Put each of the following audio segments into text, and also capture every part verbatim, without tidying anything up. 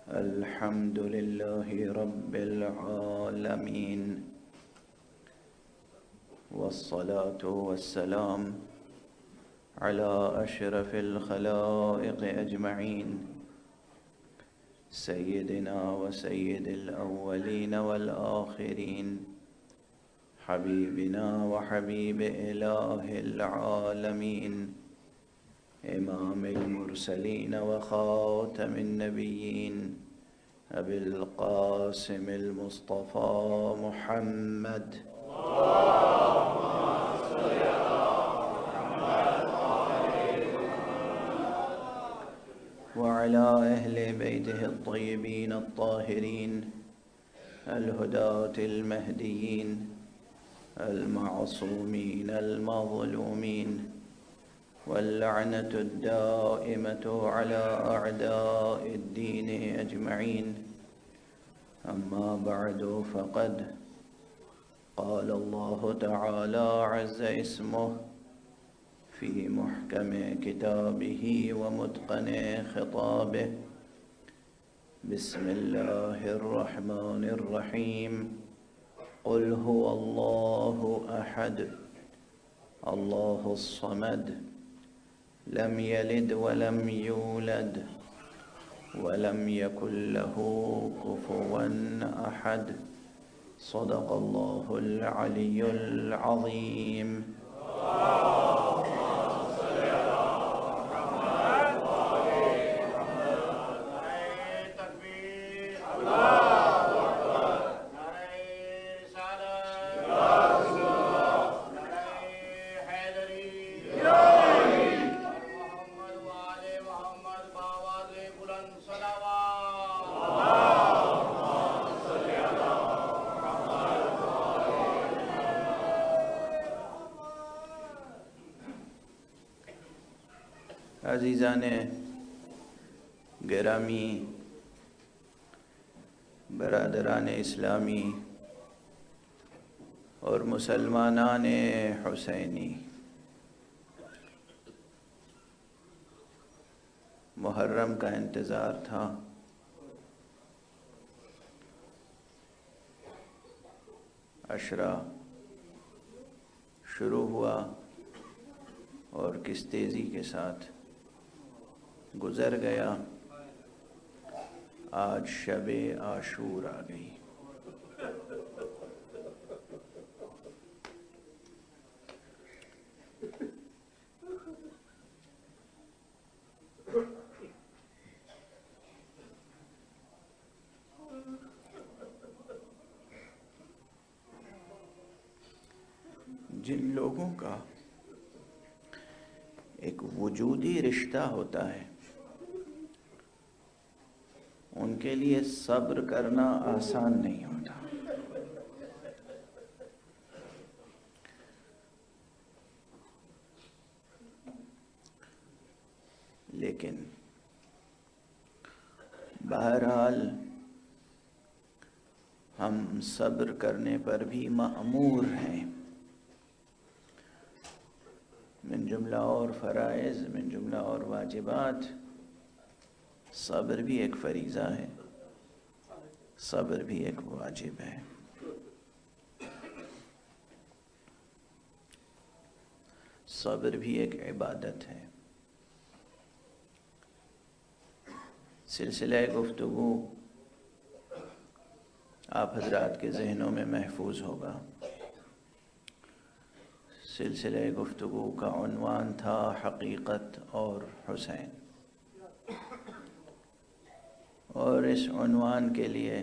الحمد لله رب العالمين، والصلاة والسلام على أشرف الخلائق أجمعين، سيدنا وسيد الأولين والآخرين، حبيبنا وحبيب إله العالمين، إمام المرسلين وخاتم النبيين، أبي القاسم المصطفى محمد. وعلى أهل بيته الطيبين الطاهرين الهداة المهديين المعصومين المظلومين، واللعنة الدائمة على أعداء الدين أجمعين. أما بعد، فقد قال الله تعالى عز اسمه في محكم كتابه ومتقن خطابه: بسم الله الرحمن الرحيم. قل هو الله أحد الله الصمد، لم يلد ولم يولد ولم يكن له كفوا أحد. صدق الله العلي العظيم. عزیزان گرامی، برادران اسلامی اور مسلمانان حسینی، محرم کا انتظار تھا۔ عشرہ شروع ہوا اور کس تیزی کے ساتھ گزر گیا۔ آج شب عاشور آ گئی۔ جن لوگوں کا ایک وجودی رشتہ ہوتا ہے، ان کے لیے صبر کرنا آسان نہیں ہوتا۔ لیکن بہرحال ہم صبر کرنے پر بھی مأمور ہیں۔ من جملہ اور فرائض، من جملہ اور واجبات، صبر بھی ایک فریضہ ہے، صبر بھی ایک واجب ہے۔ صبر بھی ایک عبادت ہے۔ سلسلہ گفتگو آپ حضرات کے ذہنوں میں محفوظ ہوگا۔ سلسلہ گفتگو کا عنوان تھا حقیقت اور حسین، اور اس عنوان کے لیے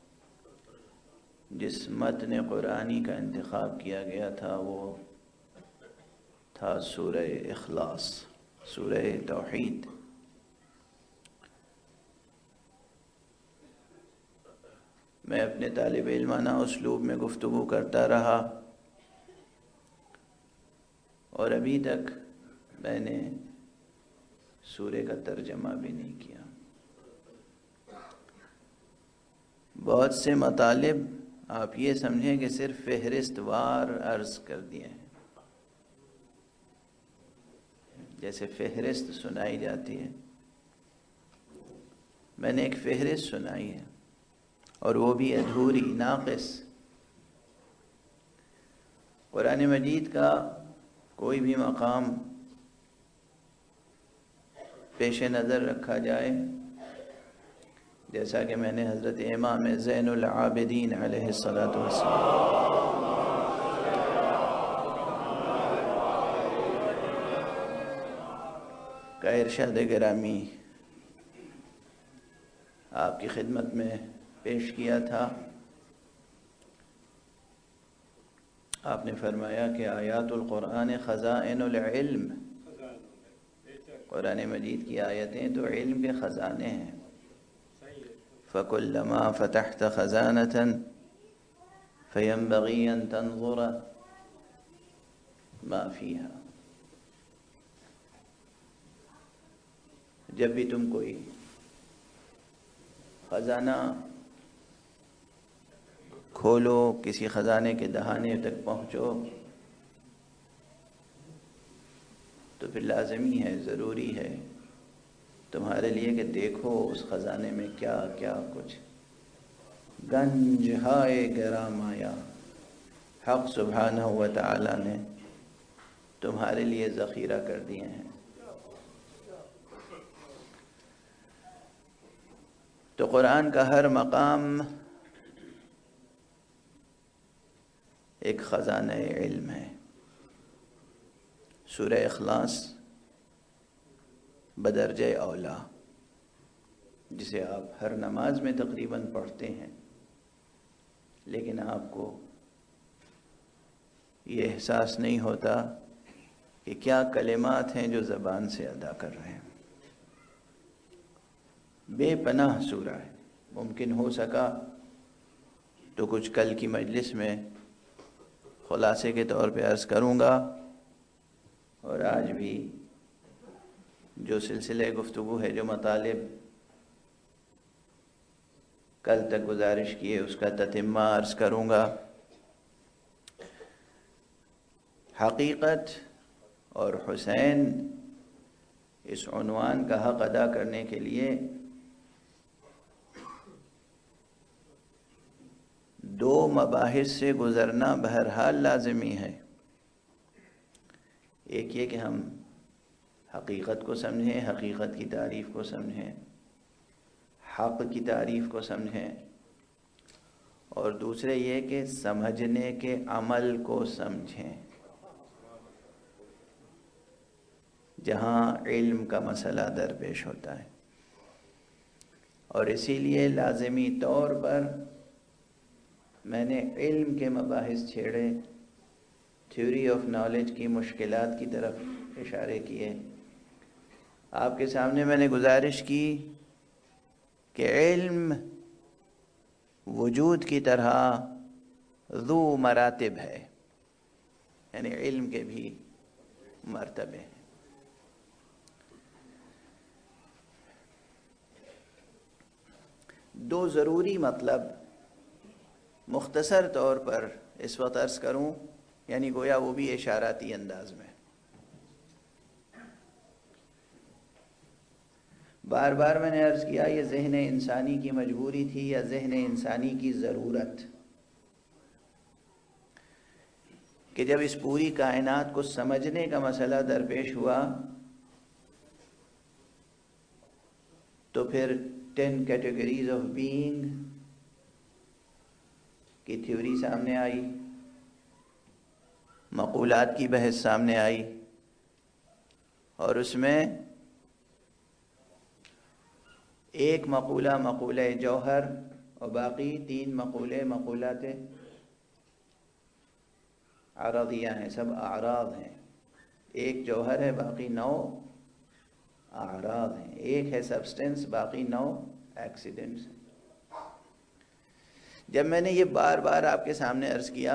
جس متن قرآنی کا انتخاب کیا گیا تھا وہ تھا سورہ اخلاص، سورہ توحید۔ میں اپنے طالب علمانہ اسلوب میں گفتگو کرتا رہا، اور ابھی تک میں نے سورہ کا ترجمہ بھی نہیں کیا۔ بہت سے مطالب آپ یہ سمجھیں کہ صرف فہرست وار عرض کر دیے ہیں، جیسے فہرست سنائی جاتی ہے۔ میں نے ایک فہرست سنائی ہے اور وہ بھی ادھوری، ناقص۔ قرآن مجید کا کوئی بھی مقام پیش نظر رکھا جائے، جیسا کہ میں نے حضرت امام زین العابدین علیہ الصلاۃ والسلام کا ارشاد گرامی آپ کی خدمت میں پیش کیا تھا۔ آپ نے فرمایا کہ آیات القرآن خزائن العلم، قرآن مجید کی آیتیں تو علم کے خزانے ہیں۔ فَكُلَّمَا فَتَحْتَ خَزَانَةً فَيَنبَغِي أَن تَنظُرَ مَا فِيهَا۔ جب بھی تم کوئی خزانہ کھولو، کسی خزانے کے دہانے تک پہنچو، تو پھر لازمی ہے، ضروری ہے تمہارے لیے کہ دیکھو اس خزانے میں کیا کیا کچھ گنج ہائے گرام آیا حق سبحانہ و تعالی نے تمہارے لیے ذخیرہ کر دیے ہیں۔ تو قرآن کا ہر مقام ایک خزانہ علم ہے۔ سورہ اخلاص بدرجہ اولا، جسے آپ ہر نماز میں تقریباً پڑھتے ہیں، لیکن آپ کو یہ احساس نہیں ہوتا کہ کیا کلمات ہیں جو زبان سے ادا کر رہے ہیں۔ بے پناہ سورہ ہے۔ ممکن ہو سکا تو کچھ کل کی مجلس میں خلاصے کے طور پہ عرض کروں گا، اور آج بھی جو سلسلے گفتگو ہے، جو مطالب کل تک گزارش کیے، اس کا تتمہ عرض کروں گا۔ حقیقت اور حسین اس عنوان کا حق ادا کرنے کے لیے دو مباحث سے گزرنا بہرحال لازمی ہے۔ ایک یہ کہ ہم حقیقت کو سمجھیں، حقیقت کی تعریف کو سمجھیں، حق کی تعریف کو سمجھیں، اور دوسرے یہ کہ سمجھنے کے عمل کو سمجھیں، جہاں علم کا مسئلہ درپیش ہوتا ہے۔ اور اسی لیے لازمی طور پر میں نے علم کے مباحث چھیڑے، تھیوری آف نالج کی مشکلات کی طرف اشارے کیے۔ آپ کے سامنے میں نے گزارش کی کہ علم وجود کی طرح ذو مراتب ہے، یعنی علم کے بھی مرتبے ہیں۔ دو ضروری مطلب مختصر طور پر اس وقت عرض کروں، یعنی گویا وہ بھی اشاراتی انداز میں۔ بار بار میں نے عرض کیا، یہ ذہن انسانی کی مجبوری تھی یا ذہن انسانی کی ضرورت، کہ جب اس پوری کائنات کو سمجھنے کا مسئلہ درپیش ہوا تو پھر ٹین کیٹیگریز آف بینگ کی تھیوری سامنے آئی، مقولات کی بحث سامنے آئی، اور اس میں ایک مقولہ مقولہ جوہر اور باقی تین مقولے مقولات عرضیہ ہیں، سب اعراض ہیں۔ ایک جوہر ہے، باقی نو اعراض ہیں۔ ایک ہے سبسٹنس، باقی نو ایکسیڈنٹس ہیں۔ جب میں نے یہ بار بار آپ کے سامنے عرض کیا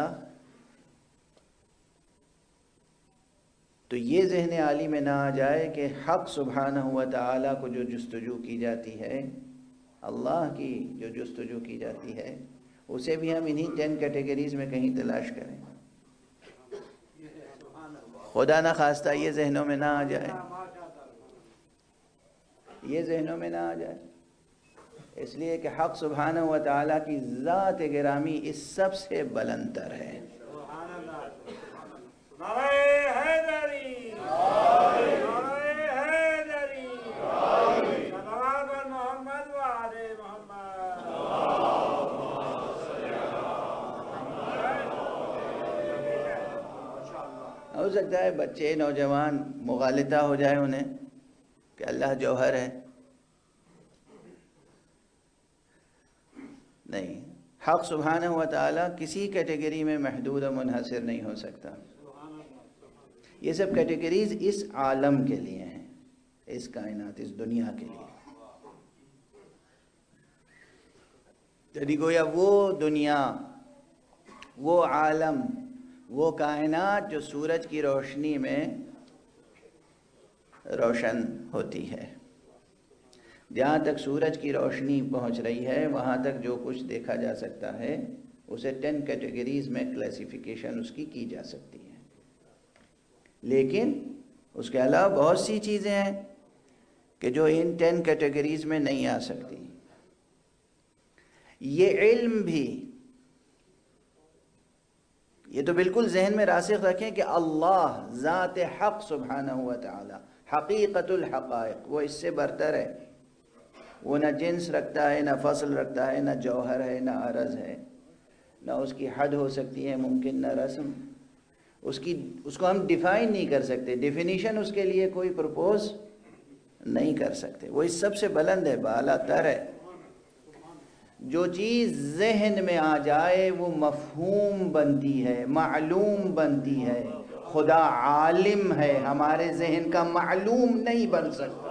تو یہ ذہن عالی میں نہ آ جائے کہ حق سبحانہ و تعالیٰ کو جو جستجو کی جاتی ہے، اللہ کی جو جستجو کی جاتی ہے، اسے بھی ہم انہی ٹین کیٹیگریز میں کہیں تلاش کریں۔ خدا نہ خواستہ یہ ذہنوں میں نہ آ جائے، یہ ذہنوں میں نہ آ جائے اس لیے کہ حق سبحانہ و تعالیٰ کی ذات گرامی اس سب سے بلند تر ہے۔ ہو سکتا ہے بچے نوجوان مغالطہ ہو جائے انہیں کہ اللہ جوہر ہے، نہیں، حق سبحانہ و تعالیٰ کسی کیٹیگری میں محدود و منحصر نہیں ہو سکتا۔ یہ سب کیٹیگریز اس عالم کے لیے ہیں، اس کائنات، اس دنیا کے لیے۔ یعنی گویا وہ دنیا، وہ عالم، وہ کائنات جو سورج کی روشنی میں روشن ہوتی ہے، جہاں تک سورج کی روشنی پہنچ رہی ہے وہاں تک جو کچھ دیکھا جا سکتا ہے اسے ٹین کیٹیگریز میں کلاسیفیکیشن اس کی کی جا سکتی ہے، لیکن اس کے علاوہ بہت سی چیزیں ہیں کہ جو ان ٹین کیٹیگریز میں نہیں آ سکتی۔ یہ علم بھی، یہ تو بالکل ذہن میں راسخ رکھیں کہ اللہ ذات حق سبحانہ و تعالی حقیقت الحقائق، وہ اس سے برتر ہے، وہ نہ جنس رکھتا ہے، نہ فصل رکھتا ہے، نہ جوہر ہے، نہ عرض ہے، نہ اس کی حد ہو سکتی ہے ممکن، نہ رسم، اس کی اس کو ہم ڈیفائن نہیں کر سکتے، ڈیفینیشن اس کے لیے کوئی پرپوز نہیں کر سکتے، وہ اس سب سے بلند ہے، بالا تر ہے۔ جو چیز ذہن میں آ جائے وہ مفہوم بنتی ہے، معلوم بنتی ہے۔ خدا عالم ہے، ہمارے ذہن کا معلوم نہیں بن سکتا۔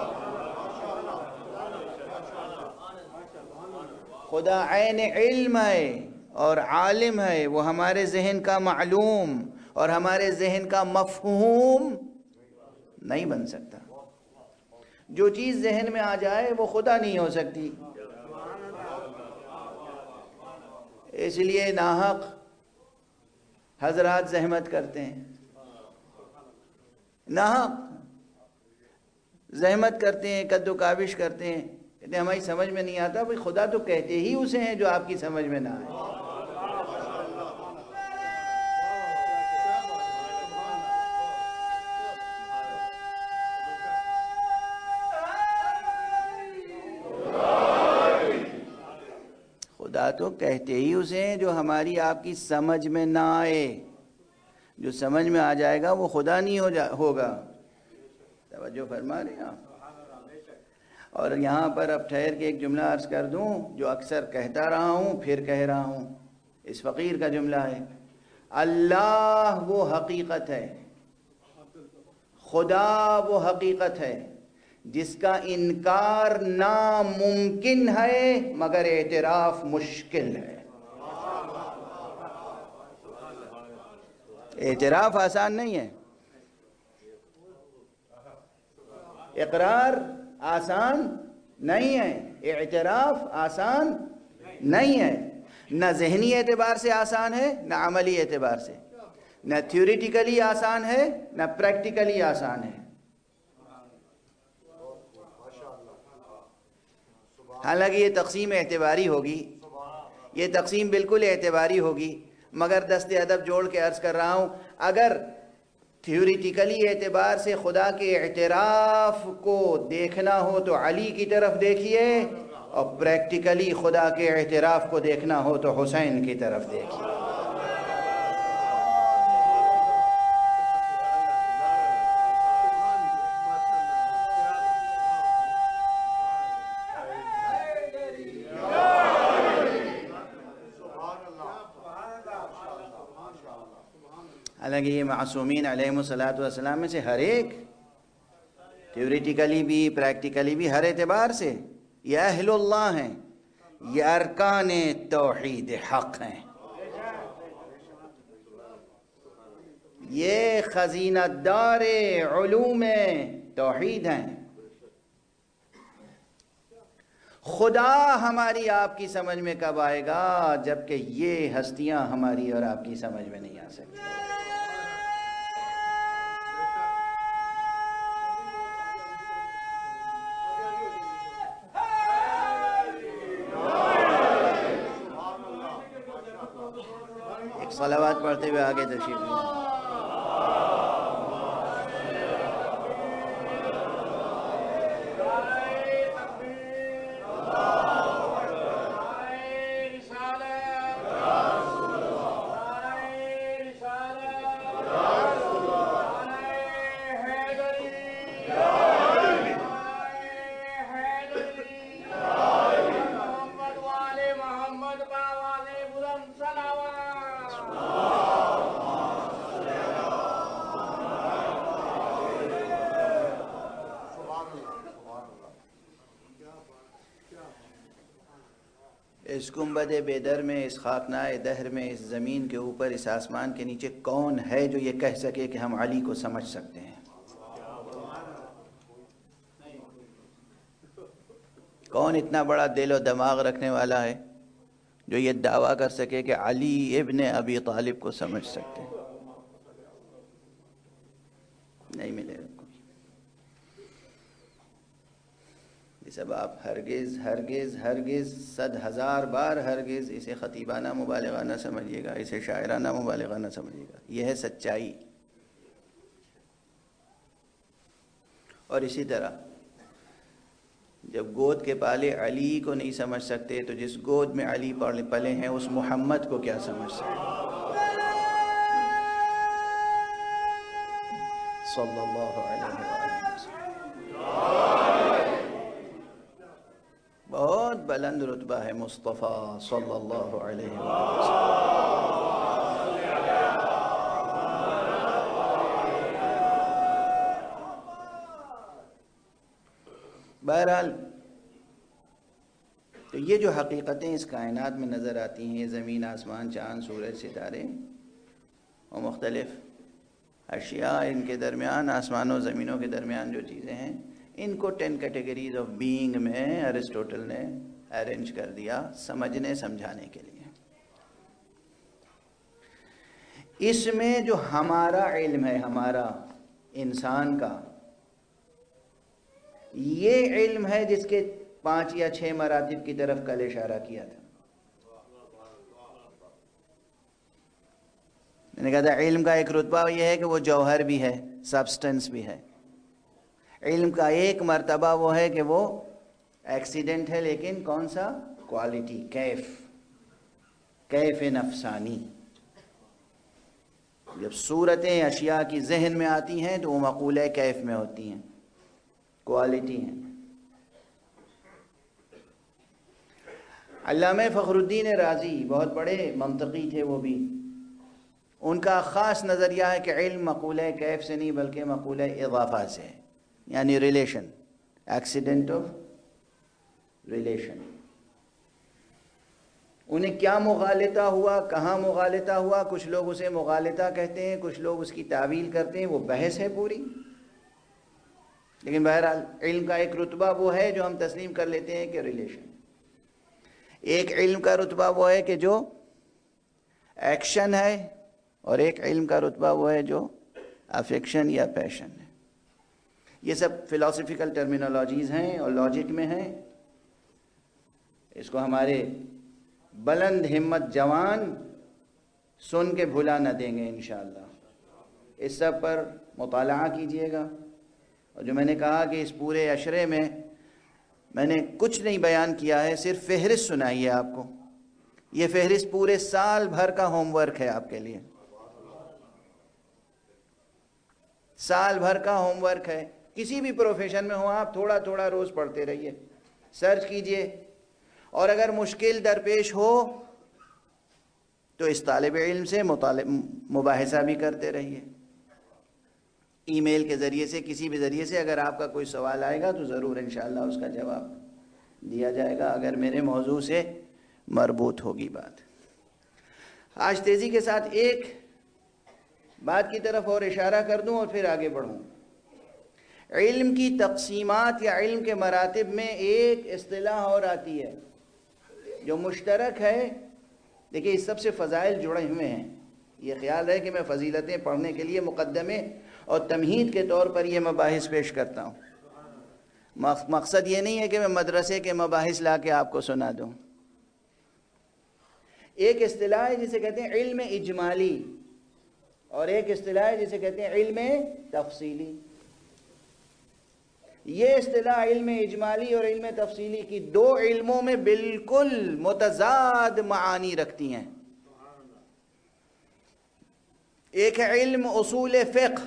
خدا عین علم ہے اور عالم ہے، وہ ہمارے ذہن کا معلوم اور ہمارے ذہن کا مفہوم نہیں بن سکتا۔ جو چیز ذہن میں آ جائے وہ خدا نہیں ہو سکتی۔ اس لیے ناحق حضرات زحمت کرتے ہیں، ناحق زحمت کرتے ہیں، کد و کاوش کرتے ہیں، کہتے ہیں ہماری سمجھ میں نہیں آتا۔ بھئی خدا تو کہتے ہی اسے ہیں جو آپ کی سمجھ میں نہ آئے۔ خدا تو کہتے ہی اسے ہیں جو ہماری آپ کی سمجھ میں نہ آئے۔ جو سمجھ میں آ جائے گا وہ خدا نہیں ہو جا ہوگا۔ توجہ فرما رہے ہیں آپ؟ اور یہاں پر اب ٹھہر کے ایک جملہ عرض کر دوں جو اکثر کہتا رہا ہوں پھر کہہ رہا ہوں، اس فقیر کا جملہ ہے، اللہ وہ حقیقت ہے، خدا وہ حقیقت ہے جس کا انکار ناممکن ہے مگر اعتراف مشکل ہے۔ اعتراف آسان نہیں ہے، اقرار آسان نہیں ہے، اعتراف آسان نہیں ہے، نہ ذہنی اعتبار سے آسان ہے نہ عملی اعتبار سے، نہ تھیوریٹیکلی آسان ہے نہ پریکٹیکلی آسان ہے۔ حالانکہ یہ تقسیم اعتباری ہوگی، یہ تقسیم بالکل اعتباری ہوگی، مگر دست ادب جوڑ کے عرض کر رہا ہوں، اگر تھیوریٹیکلی اعتبار سے خدا کے اعتراف کو دیکھنا ہو تو علی کی طرف دیکھیے، اور پریکٹیکلی خدا کے اعتراف کو دیکھنا ہو تو حسین کی طرف دیکھیے۔ حالانکہ یہ معصومین علیہم الصلاۃ والسلام میں سے ہر ایک تھیوریٹیکلی بھی پریکٹیکلی بھی ہر اعتبار سے یہ اہل اللہ ہیں، یہ ارکان توحید حق ہیں، یہ خزینہ دار علوم توحید ہیں۔ خدا ہماری آپ کی سمجھ میں کب آئے گا؟ جبکہ یہ ہستیاں ہماری اور آپ کی سمجھ میں نہیں آ سکتی۔ صلوات پڑھتے ہوئے آگے تشریف لیں۔ اس گنبد بیدر میں، اس خاکنائے دہر میں، اس زمین کے اوپر، اس آسمان کے نیچے کون ہے جو یہ کہہ سکے کہ ہم علی کو سمجھ سکتے ہیں؟ کون اتنا بڑا دل و دماغ رکھنے والا ہے جو یہ دعویٰ کر سکے کہ علی ابن ابی طالب کو سمجھ سکتے ہیں؟ نہیں ملے گا کوئی۔ یہ سب آپ ہرگز ہرگز ہرگز صد ہزار بار ہرگز اسے خطیبانہ مبالغہ نہ سمجھیے گا، اسے شاعرانہ مبالغہ نہ سمجھیے گا، یہ ہے سچائی۔ اور اسی طرح جب گود کے پالے علی کو نہیں سمجھ سکتے تو جس گود میں علی پلے ہیں اس محمد کو کیا سمجھ سکتے؟ صلی اللہ علیہ وسلم۔ بہت بلند رتبہ ہے مصطفیٰ صلی اللہ علیہ وسلم۔ بہرحال تو یہ جو حقیقتیں اس کائنات میں نظر آتی ہیں، زمین، آسمان، چاند، سورج، ستارے اور مختلف اشیاء، ان کے درمیان، آسمان و زمینوں کے درمیان جو چیزیں ہیں، ان کو ٹین کیٹیگریز آف بینگ میں ارسطوٹل نے ارینج کر دیا سمجھنے سمجھانے کے لیے۔ اس میں جو ہمارا علم ہے، ہمارا انسان کا، یہ علم ہے جس کے پانچ یا چھ مراتب کی طرف کل اشارہ کیا تھا۔ میں نے کہا تھا علم کا ایک رتبہ یہ ہے کہ وہ جوہر بھی ہے، سبسٹنس بھی ہے۔ علم کا ایک مرتبہ وہ ہے کہ وہ ایکسیڈنٹ ہے، لیکن کون سا؟ کوالٹی، کیف، کیف نفسانی۔ جب صورتیں اشیاء کی ذہن میں آتی ہیں تو وہ مقولہ کیف میں ہوتی ہیں، کوالٹی ہیں۔ علامہ فخر الدین رازی بہت بڑے منطقی تھے، وہ بھی ان کا خاص نظریہ ہے کہ علم مقولہ کیف سے نہیں بلکہ مقولہ اضافہ سے ہے، یعنی ریلیشن، ایکسیڈنٹ آف ریلیشن۔ انہیں کیا مغالطہ ہوا، کہاں مغالطہ ہوا، کچھ لوگ اسے مغالطہ کہتے ہیں، کچھ لوگ اس کی تعویل کرتے ہیں، وہ بحث ہے پوری۔ لیکن بہرحال علم کا ایک رتبہ وہ ہے جو ہم تسلیم کر لیتے ہیں کہ ریلیشن۔ ایک علم کا رتبہ وہ ہے کہ جو ایکشن ہے، اور ایک علم کا رتبہ وہ ہے جو افیکشن یا پیشن ہے۔ یہ سب فلاسفیکل ٹرمینالوجیز ہیں اور لاجک میں ہیں۔ اس کو ہمارے بلند ہمت جوان سن کے بھلا نہ دیں گے انشاءاللہ۔ اس سب پر مطالعہ کیجئے گا۔ اور جو میں نے کہا کہ اس پورے عشرے میں میں نے کچھ نہیں بیان کیا ہے، صرف فہرست سنائی ہے آپ کو۔ یہ فہرست پورے سال بھر کا ہوم ورک ہے آپ کے لیے، سال بھر کا ہوم ورک ہے۔ کسی بھی پروفیشن میں ہو آپ، تھوڑا تھوڑا روز پڑھتے رہیے، سرچ کیجئے، اور اگر مشکل درپیش ہو تو اس طالب علم سے مباحثہ بھی کرتے رہیے۔ ای میل کے ذریعے سے، کسی بھی ذریعے سے اگر آپ کا کوئی سوال آئے گا تو ضرور انشاءاللہ اس کا جواب دیا جائے گا، اگر میرے موضوع سے مربوط ہوگی بات۔ آج تیزی کے ساتھ ایک بات کی طرف اور اشارہ کر دوں اور پھر آگے بڑھوں۔ علم کی تقسیمات یا علم کے مراتب میں ایک اصطلاح اور آتی ہے جو مشترک ہے۔ دیکھیں اس سب سے فضائل جڑے ہوئے ہیں، یہ خیال ہے کہ میں فضیلتیں پڑھنے کے لیے مقدمے اور تمہید کے طور پر یہ مباحث پیش کرتا ہوں۔ مقصد یہ نہیں ہے کہ میں مدرسے کے مباحث لا کے آپ کو سنا دوں۔ ایک اصطلاح ہے جسے کہتے ہیں علم اجمالی، اور ایک اصطلاح ہے جسے کہتے ہیں علم تفصیلی۔ یہ اصطلاح علم اجمالی اور علم تفصیلی کی دو علموں میں بالکل متضاد معانی رکھتی ہیں۔ ایک ہے علم اصول فقہ،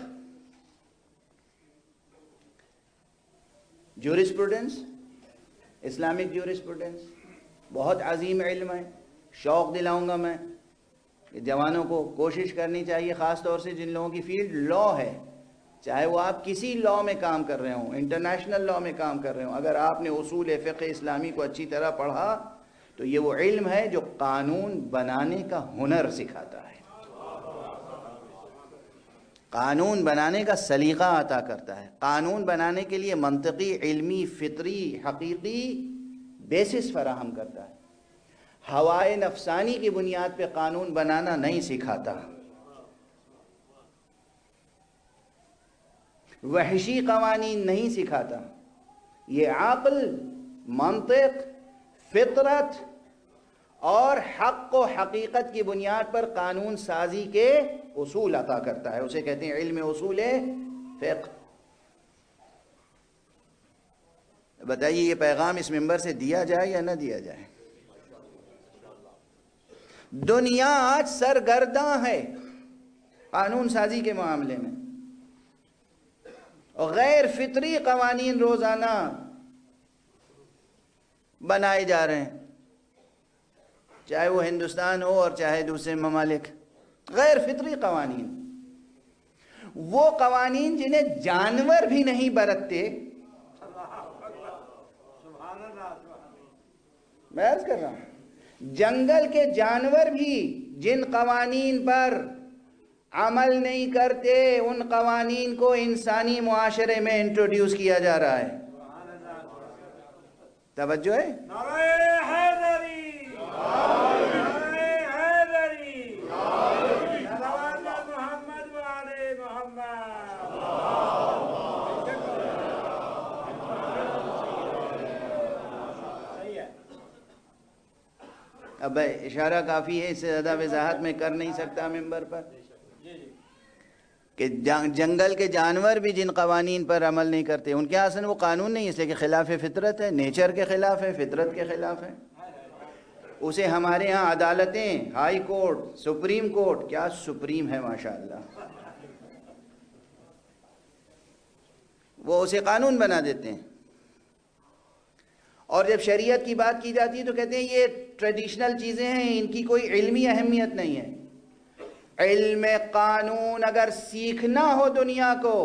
جورسپروڈنس، اسلامک جورسپروڈنس، بہت عظیم علم ہے۔ شوق دلاؤں گا میں کہ جوانوں کو کوشش کرنی چاہیے، خاص طور سے جن لوگوں کی فیلڈ لا ہے، چاہے وہ آپ کسی لا میں کام کر رہے ہوں، انٹرنیشنل لا میں کام کر رہے ہوں، اگر آپ نے اصول فقہ اسلامی کو اچھی طرح پڑھا تو یہ وہ علم ہے جو قانون بنانے کا ہنر سکھاتا ہے، قانون بنانے کا سلیقہ عطا کرتا ہے، قانون بنانے کے لیے منطقی، علمی، فطری، حقیقی بیسس فراہم کرتا ہے، ہوائے نفسانی کی بنیاد پہ قانون بنانا نہیں سکھاتا، وحشی قوانین نہیں سکھاتا، یہ عقل، منطق، فطرت اور حق و حقیقت کی بنیاد پر قانون سازی کے اصول عطا کرتا ہے، اسے کہتے ہیں علم اصول فقہ۔ بتائیے یہ پیغام اس منبر سے دیا جائے یا نہ دیا جائے؟ دنیا آج سرگرداں ہے قانون سازی کے معاملے میں، اور غیر فطری قوانین روزانہ بنائے جا رہے ہیں، چاہے وہ ہندوستان ہو اور چاہے دوسرے ممالک، غیر فطری قوانین، وہ قوانین جنہیں جانور بھی نہیں برتتے۔ میں عرض کر رہا ہوں جنگل کے جانور بھی جن قوانین پر عمل نہیں کرتے، ان قوانین کو انسانی معاشرے میں انٹروڈیوس کیا جا رہا ہے۔ توجہ ہے؟ نعرہ حیدری، نعرہ حیدری، صلوات محمد و آل محمد۔ اب اشارہ کافی ہے، اس سے زیادہ وضاحت میں کر نہیں سکتا ممبر پر، کہ جنگل کے جانور بھی جن قوانین پر عمل نہیں کرتے، ان کے اصل وہ قانون نہیں، اس لیے کہ خلاف فطرت ہے، نیچر کے خلاف ہے، فطرت کے خلاف ہے، اسے ہمارے ہاں عدالتیں، ہائی کورٹ، سپریم کورٹ، کیا سپریم ہے ماشاءاللہ، وہ اسے قانون بنا دیتے ہیں۔ اور جب شریعت کی بات کی جاتی ہے تو کہتے ہیں یہ ٹریڈیشنل چیزیں ہیں، ان کی کوئی علمی اہمیت نہیں ہے۔ علم قانون اگر سیکھنا ہو دنیا کو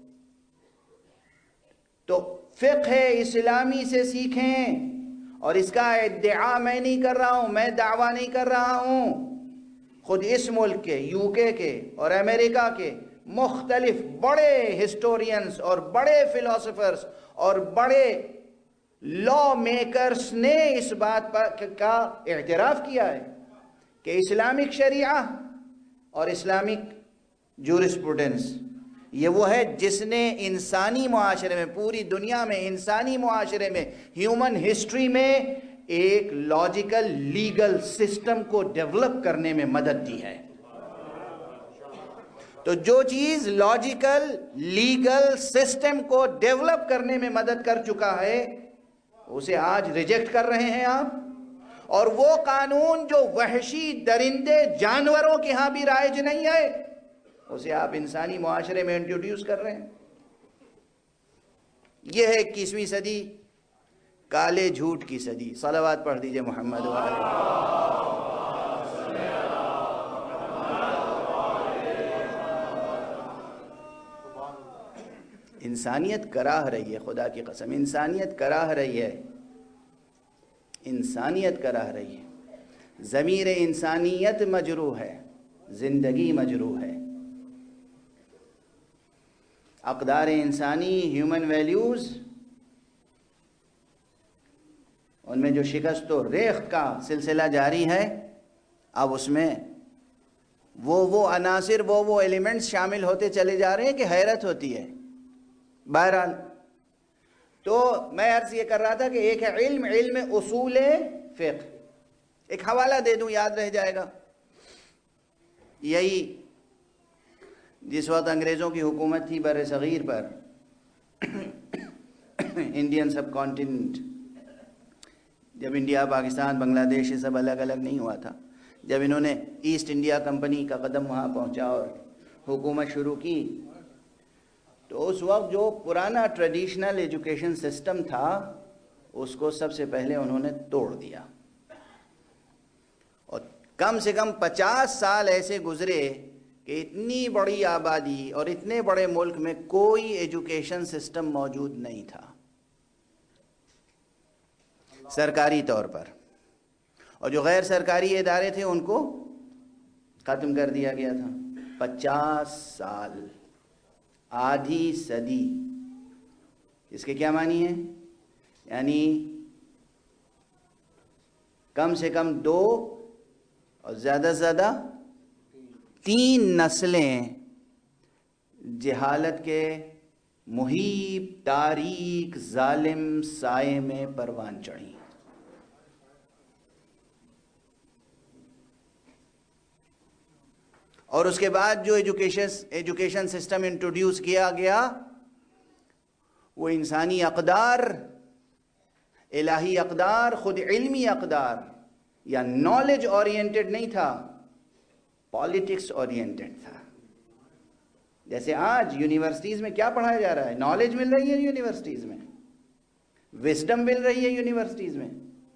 تو فقہ اسلامی سے سیکھیں، اور اس کا ادعا میں نہیں کر رہا ہوں، میں دعویٰ نہیں کر رہا ہوں، خود اس ملک کے، یو کے کے اور امریکہ کے مختلف بڑے ہسٹورینز اور بڑے فلاسفرز اور بڑے لا میکرز نے اس بات کا اعتراف کیا ہے کہ اسلامک شریعہ اور اسلامک جورسپروڈنس یہ وہ ہے جس نے انسانی معاشرے میں، پوری دنیا میں انسانی معاشرے میں، ہیومن ہسٹری میں ایک لاجیکل لیگل سسٹم کو ڈیولپ کرنے میں مدد دی ہے۔ تو جو چیز لاجیکل لیگل سسٹم کو ڈیولپ کرنے میں مدد کر چکا ہے اسے آج ریجیکٹ کر رہے ہیں آپ، اور وہ قانون جو وحشی درندے جانوروں کے ہاں بھی رائج نہیں ہے اسے آپ انسانی معاشرے میں انٹروڈیوس کر رہے ہیں۔ یہ ہے اکیسویں صدی، کالے جھوٹ کی صدی۔ صلوات پڑھ دیجئے محمد و آلہ۔ انسانیت کراہ رہی ہے، خدا کی قسم انسانیت کراہ رہی ہے، انسانیت کراہ رہی ہے، ضمیر انسانیت مجروح ہے، زندگی مجروح ہے، اقدار انسانی، ہیومن ویلیوز، ان میں جو شکست و ریخت کا سلسلہ جاری ہے، اب اس میں وہ وہ عناصر، وہ وہ ایلیمنٹس شامل ہوتے چلے جا رہے ہیں کہ حیرت ہوتی ہے۔ بہرحال تو میں عرض یہ کر رہا تھا کہ ایک ہے علم علم اصول فقہ، ایک حوالہ دے دوں یاد رہ جائے گا. یہی جس وقت انگریزوں کی حکومت تھی بر صغیر پر، انڈین سب کانٹیننٹ، جب انڈیا پاکستان بنگلہ دیش یہ سب الگ الگ نہیں ہوا تھا، جب انہوں نے ایسٹ انڈیا کمپنی کا قدم وہاں پہنچا اور حکومت شروع کی، تو اس وقت جو پرانا ٹریڈیشنل ایجوکیشن سسٹم تھا اس کو سب سے پہلے انہوں نے توڑ دیا. اور کم سے کم پچاس سال ایسے گزرے کہ اتنی بڑی آبادی اور اتنے بڑے ملک میں کوئی ایجوکیشن سسٹم موجود نہیں تھا سرکاری طور پر، اور جو غیر سرکاری ادارے تھے ان کو ختم کر دیا گیا تھا. پچاس سال، آدھی صدی. اس کے کیا معنی ہے؟ یعنی کم سے کم دو اور زیادہ سے زیادہ تین نسلیں جہالت کے محیط تاریک ظالم سائے میں پروان چڑھی. اور اس کے بعد جو ایجوکیشن ایجوکیشن سسٹم انٹروڈیوس کیا گیا وہ انسانی اقدار، الہی اقدار، خود علمی اقدار یا نالج اورینٹڈ نہیں تھا، پالیٹکس اورینٹڈ تھا. جیسے آج یونیورسٹیز میں کیا پڑھایا جا رہا ہے؟ نالج مل رہی ہے یونیورسٹیز میں، وزڈم مل رہی ہے یونیورسٹیز میں.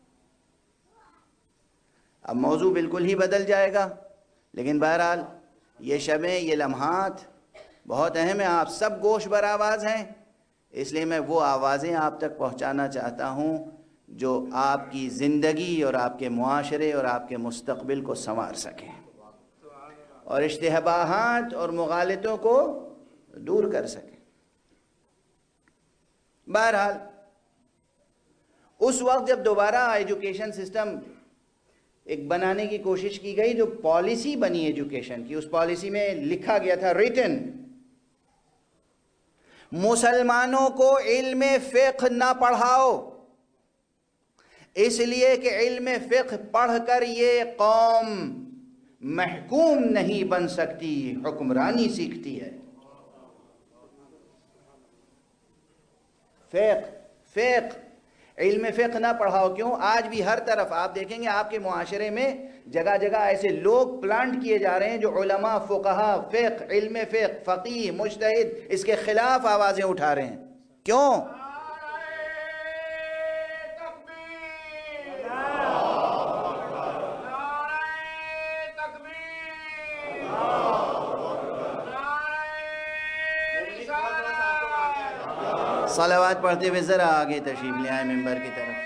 اب موضوع بالکل ہی بدل جائے گا، لیکن بہرحال یہ شبیں، یہ لمحات بہت اہم ہیں. آپ سب گوش بر آواز ہیں، اس لیے میں وہ آوازیں آپ تک پہنچانا چاہتا ہوں جو آپ کی زندگی اور آپ کے معاشرے اور آپ کے مستقبل کو سنوار سکیں اور اشتباہات اور مغالطوں کو دور کر سکیں. بہرحال اس وقت جب دوبارہ ایجوکیشن سسٹم ایک بنانے کی کوشش کی گئی، جو پالیسی بنی ایجوکیشن کی، اس پالیسی میں لکھا گیا تھا ریٹن، مسلمانوں کو علم فقہ نہ پڑھاؤ، اس لیے کہ علم فقہ پڑھ کر یہ قوم محکوم نہیں بن سکتی، حکمرانی سیکھتی ہے. فقہ فقہ علم فقہ نہ پڑھاؤ. کیوں؟ آج بھی ہر طرف آپ دیکھیں گے آپ کے معاشرے میں جگہ جگہ ایسے لوگ پلانٹ کیے جا رہے ہیں جو علماء، فقہا، فقہ، علم فقہ، فقیہ، مجتہد اس کے خلاف آوازیں اٹھا رہے ہیں. کیوں؟ صلوات پڑھتے ہوئے ذرا آگے تشریف لے آئے ممبر کی طرف.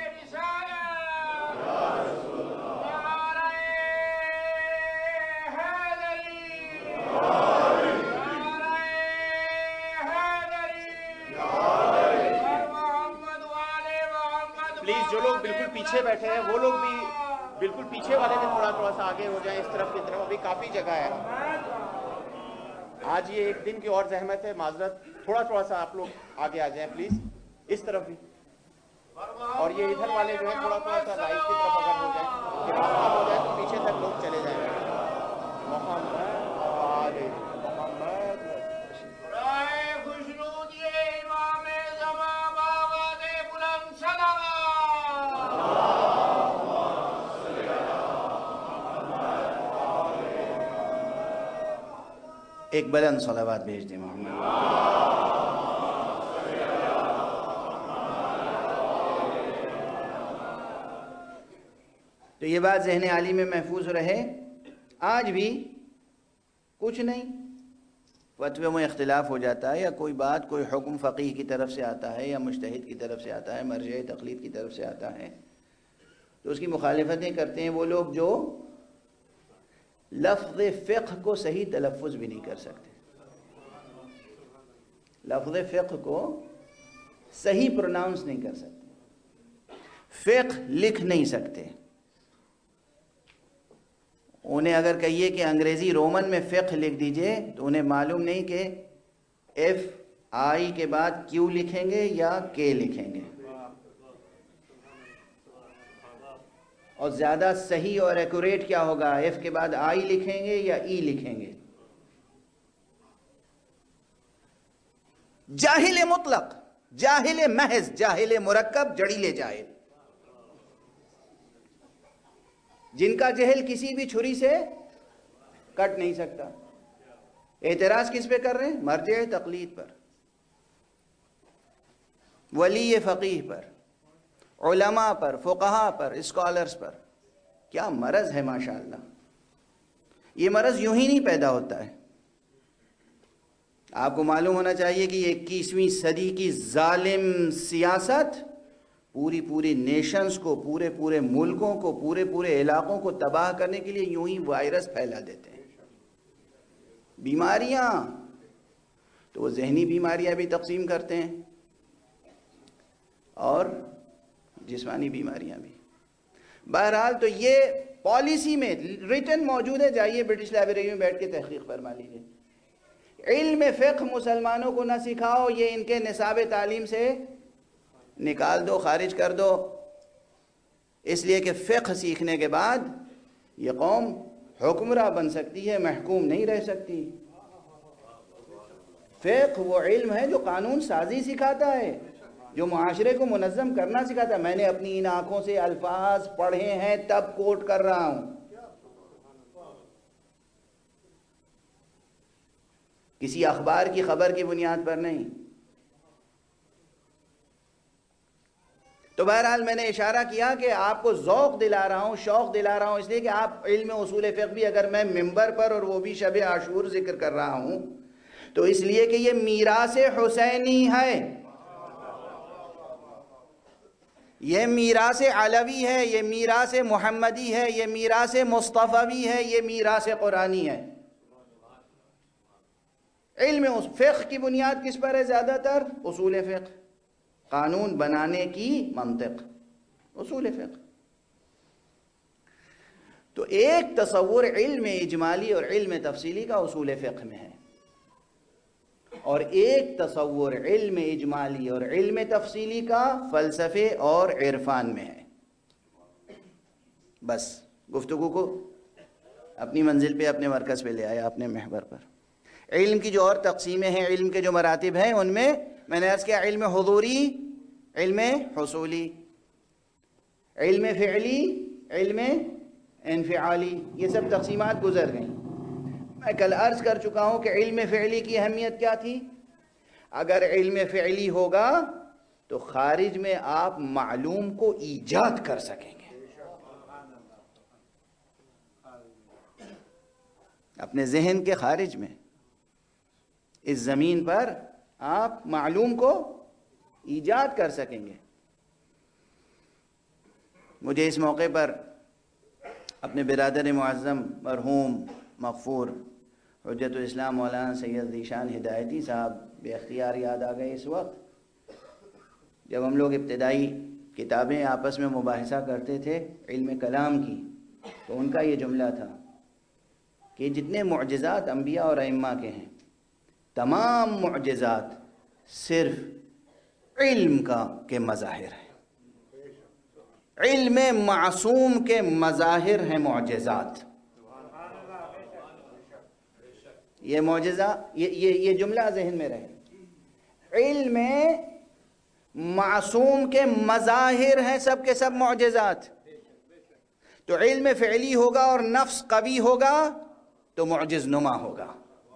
پلیز جو لوگ بالکل پیچھے بیٹھے ہیں وہ لوگ بھی بالکل پیچھے والے بھی تھوڑا تھوڑا سا آگے ہو جائیں، اس طرف کی طرف ابھی کافی جگہ ہے. آج یہ ایک دن کی اور زحمت ہے، معذرت، تھوڑا تھوڑا سا آپ لوگ آگے آ جائیں پلیز، اس طرف بھی. اور یہ ادھر والے جو ہیں تھوڑا تھوڑا سا رائٹ کی طرف اگر ہو جائے کہ راستہ ہو جائے تو پیچھے تک لوگ چلے جائیں. محمد آل محمد رائے خوشنود یہ امام زمان باغات بلند صلوات. ایک بلند صلوات بھیج دیں محمد. تو یہ بات ذہن عالی میں محفوظ رہے. آج بھی کچھ نہیں، فتوے میں اختلاف ہو جاتا ہے یا کوئی بات، کوئی حکم فقیہ کی طرف سے آتا ہے یا مجتہد کی طرف سے آتا ہے، مرجع تقلید کی طرف سے آتا ہے، تو اس کی مخالفتیں کرتے ہیں وہ لوگ جو لفظ فقہ کو صحیح تلفظ بھی نہیں کر سکتے، لفظ فقہ کو صحیح پروناؤنس نہیں کر سکتے، فقہ لکھ نہیں سکتے. انہیں اگر کہیے کہ انگریزی رومن میں فقہ لکھ دیجئے تو انہیں معلوم نہیں کہ ایف آئی کے بعد کیو لکھیں گے یا کے لکھیں گے. اور زیادہ صحیح اور ایکوریٹ کیا ہوگا؟ ایف کے بعد آئی لکھیں گے یا ای لکھیں گے؟ جاہل مطلق، جاہل محض، جاہل مرکب، جڑیلے جاہل، جن کا جہل کسی بھی چھری سے کٹ نہیں سکتا۔ اعتراض کس پہ کر رہے ہیں؟ مرجع تقلید پر، ولی فقیہ پر، علماء پر، فقہا پر، اسکالرز پر۔ کیا مرض ہے ماشاءاللہ! یہ مرض یوں ہی نہیں پیدا ہوتا ہے۔ آپ کو معلوم ہونا چاہیے کہ یہ اکیسویں صدی کی ظالم سیاست پوری پوری نیشنز کو، پورے پورے ملکوں کو، پورے پورے علاقوں کو تباہ کرنے کے لیے یوں ہی وائرس پھیلا دیتے ہیں۔ بیماریاں تو وہ ذہنی بیماریاں بھی تقسیم کرتے ہیں اور جسمانی بیماریاں بھی۔ بہرحال تو یہ پالیسی میں ریٹن موجود ہے، جائیے برٹش لائبریری میں بیٹھ کے تحقیق فرما لیجیے۔ علم فقہ مسلمانوں کو نہ سکھاؤ، یہ ان کے نصاب تعلیم سے نکال دو، خارج کر دو، اس لیے کہ فقہ سیکھنے کے بعد یہ قوم حکمراں بن سکتی ہے، محکوم نہیں رہ سکتی۔ فقہ وہ علم ہے جو قانون سازی سکھاتا ہے، جو معاشرے کو منظم کرنا سکھاتا ہے۔ میں نے اپنی ان آنکھوں سے الفاظ پڑھے ہیں تب کوٹ کر رہا ہوں، کسی اخبار کی خبر کی بنیاد پر نہیں۔ تو بہرحال میں نے اشارہ کیا کہ آپ کو ذوق دلا رہا ہوں، شوق دلا رہا ہوں، اس لیے کہ آپ علم اصول فقہ بھی اگر میں ممبر پر اور وہ بھی شب عاشور ذکر کر رہا ہوں تو اس لیے کہ یہ میراث حسینی ہے، یہ میراث علوی ہے، یہ میراث محمدی ہے، یہ میراث مصطفی ہے، یہ میراث قرآنی ہے۔ علم فقہ کی بنیاد کس پر ہے؟ زیادہ تر اصول فقہ، قانون بنانے کی منطق، اصول فقہ۔ تو ایک تصور علم اجمالی اور علم تفصیلی کا اصول فقہ میں ہے، اور ایک تصور علم اجمالی اور علم تفصیلی کا فلسفے اور عرفان میں ہے۔ بس گفتگو کو اپنی منزل پہ، اپنے مرکز پہ لے آیا، اپنے محور پر۔ علم کی جو اور تقسیمیں ہیں، علم کے جو مراتب ہیں، ان میں میں نے عرض کیا علم حضوری، علم حصولی، علم فعلی، علم انفعالی، یہ سب تقسیمات گزر گئیں۔ میں کل عرض کر چکا ہوں کہ علم فعلی کی اہمیت کیا تھی۔ اگر علم فعلی ہوگا تو خارج میں آپ معلوم کو ایجاد کر سکیں گے، اپنے ذہن کے خارج میں، اس زمین پر آپ معلوم کو ایجاد کر سکیں گے۔ مجھے اس موقع پر اپنے برادر معظم مرحوم مغفور حجت الاسلام مولانا سید ذیشان ہدایتی صاحب بے اختیار یاد آ گئے اس وقت جب ہم لوگ ابتدائی کتابیں آپس میں مباحثہ کرتے تھے علم کلام کی، تو ان کا یہ جملہ تھا کہ جتنے معجزات انبیاء اور ائمہ کے ہیں، تمام معجزات صرف علم کا کے مظاہر ہیں، علم معصوم کے مظاہر ہیں معجزات۔ یہ معجزہ، یہ یہ یہ جملہ ذہن میں رہے، علم معصوم کے مظاہر ہیں سب کے سب معجزات۔ تو علم فعلی ہوگا اور نفس قوی ہوگا تو معجز نما ہوگا۔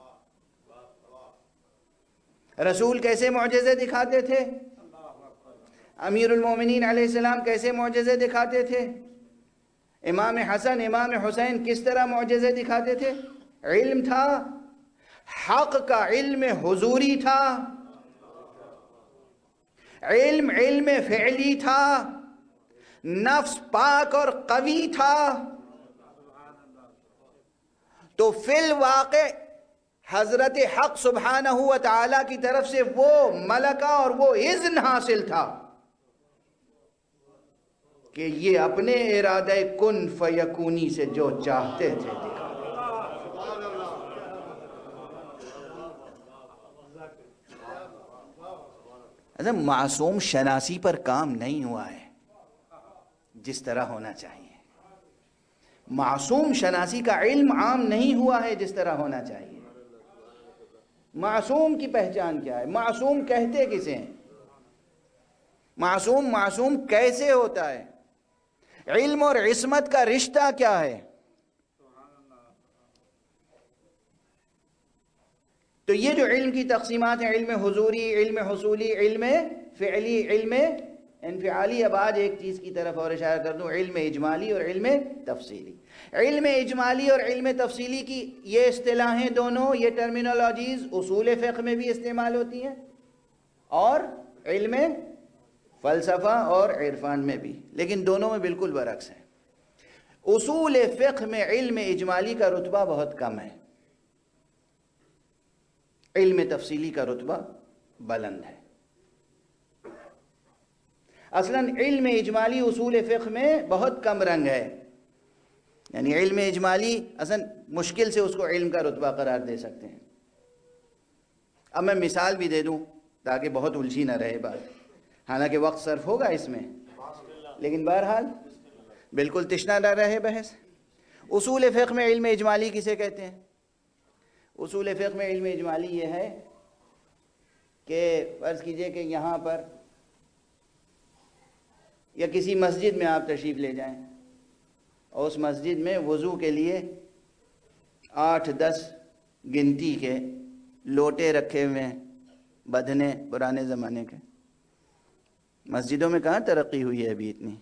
رسول کیسے معجزے دکھاتے تھے؟ امیر المومنین علیہ السلام کیسے معجزے دکھاتے تھے؟ امام حسن، امام حسین کس طرح معجزے دکھاتے تھے؟ علم تھا، حق کا علم حضوری تھا، علم علم فعلی تھا، نفس پاک اور قوی تھا۔ تو فی الواقع حضرت حق سبحانہ و تعالی کی طرف سے وہ ملکہ اور وہ اذن حاصل تھا کہ یہ اپنے ارادہ کن فیکونی سے جو چاہتے تھے دکھا دیں۔ معصوم شناسی پر کام نہیں ہوا ہے جس طرح ہونا چاہیے۔ معصوم شناسی کا علم عام نہیں ہوا ہے جس طرح ہونا چاہیے۔ معصوم کی پہچان کیا ہے؟ معصوم کہتے کسے ہیں؟ معصوم معصوم کیسے ہوتا ہے؟ علم اور عصمت کا رشتہ کیا ہے؟ تو یہ جو علم کی تقسیمات ہیں، علم حضوری، علم حصولی، علم فعلی، علم انفعالی، اب آج ایک چیز کی طرف اور اشارہ کر دوں، علم اجمالی اور علم تفصیلی۔ علم اجمالی اور علم تفصیلی کی یہ اصطلاحیں دونوں، یہ ٹرمینالوجیز اصول فقہ میں بھی استعمال ہوتی ہیں اور علم فلسفہ اور عرفان میں بھی، لیکن دونوں میں بالکل برعکس ہے۔ اصول فقہ میں علم اجمالی کا رتبہ بہت کم ہے، علم تفصیلی کا رتبہ بلند ہے۔ اصلاً علم اجمالی اصول فقہ میں بہت کم رنگ ہے، یعنی علم اجمالی اصلاً مشکل سے اس کو علم کا رتبہ قرار دے سکتے ہیں۔ اب میں مثال بھی دے دوں تاکہ بہت الجھی نہ رہے بات، حالانکہ وقت صرف ہوگا اس میں، لیکن بہرحال بالکل تشنا نہ رہے بحث۔ اصول فقہ میں علم اجمالی کسے کہتے ہیں؟ اصول فقہ میں علم اجمالی یہ ہے کہ فرض کیجئے کہ یہاں پر یا کسی مسجد میں آپ تشریف لے جائیں اور اس مسجد میں وضو کے لیے آٹھ دس گنتی کے لوٹے رکھے ہوئے ہیں، بدھنے پرانے زمانے کے۔ مسجدوں میں کہاں ترقی ہوئی ہے ابھی اتنی،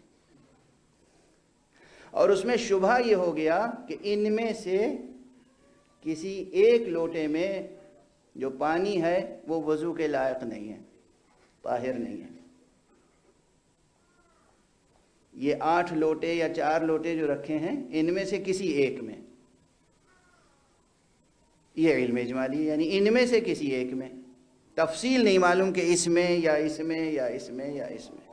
اور اس میں شبہ یہ ہو گیا کہ ان میں سے کسی ایک لوٹے میں جو پانی ہے وہ وضو کے لائق نہیں ہے، طاہر نہیں ہے۔ یہ آٹھ لوٹے یا چار لوٹے جو رکھے ہیں ان میں سے کسی ایک میں، یہ علم اجمالی، یعنی ان میں سے کسی ایک میں، تفصیل نہیں معلوم کہ اس میں یا اس میں یا اس میں یا اس میں۔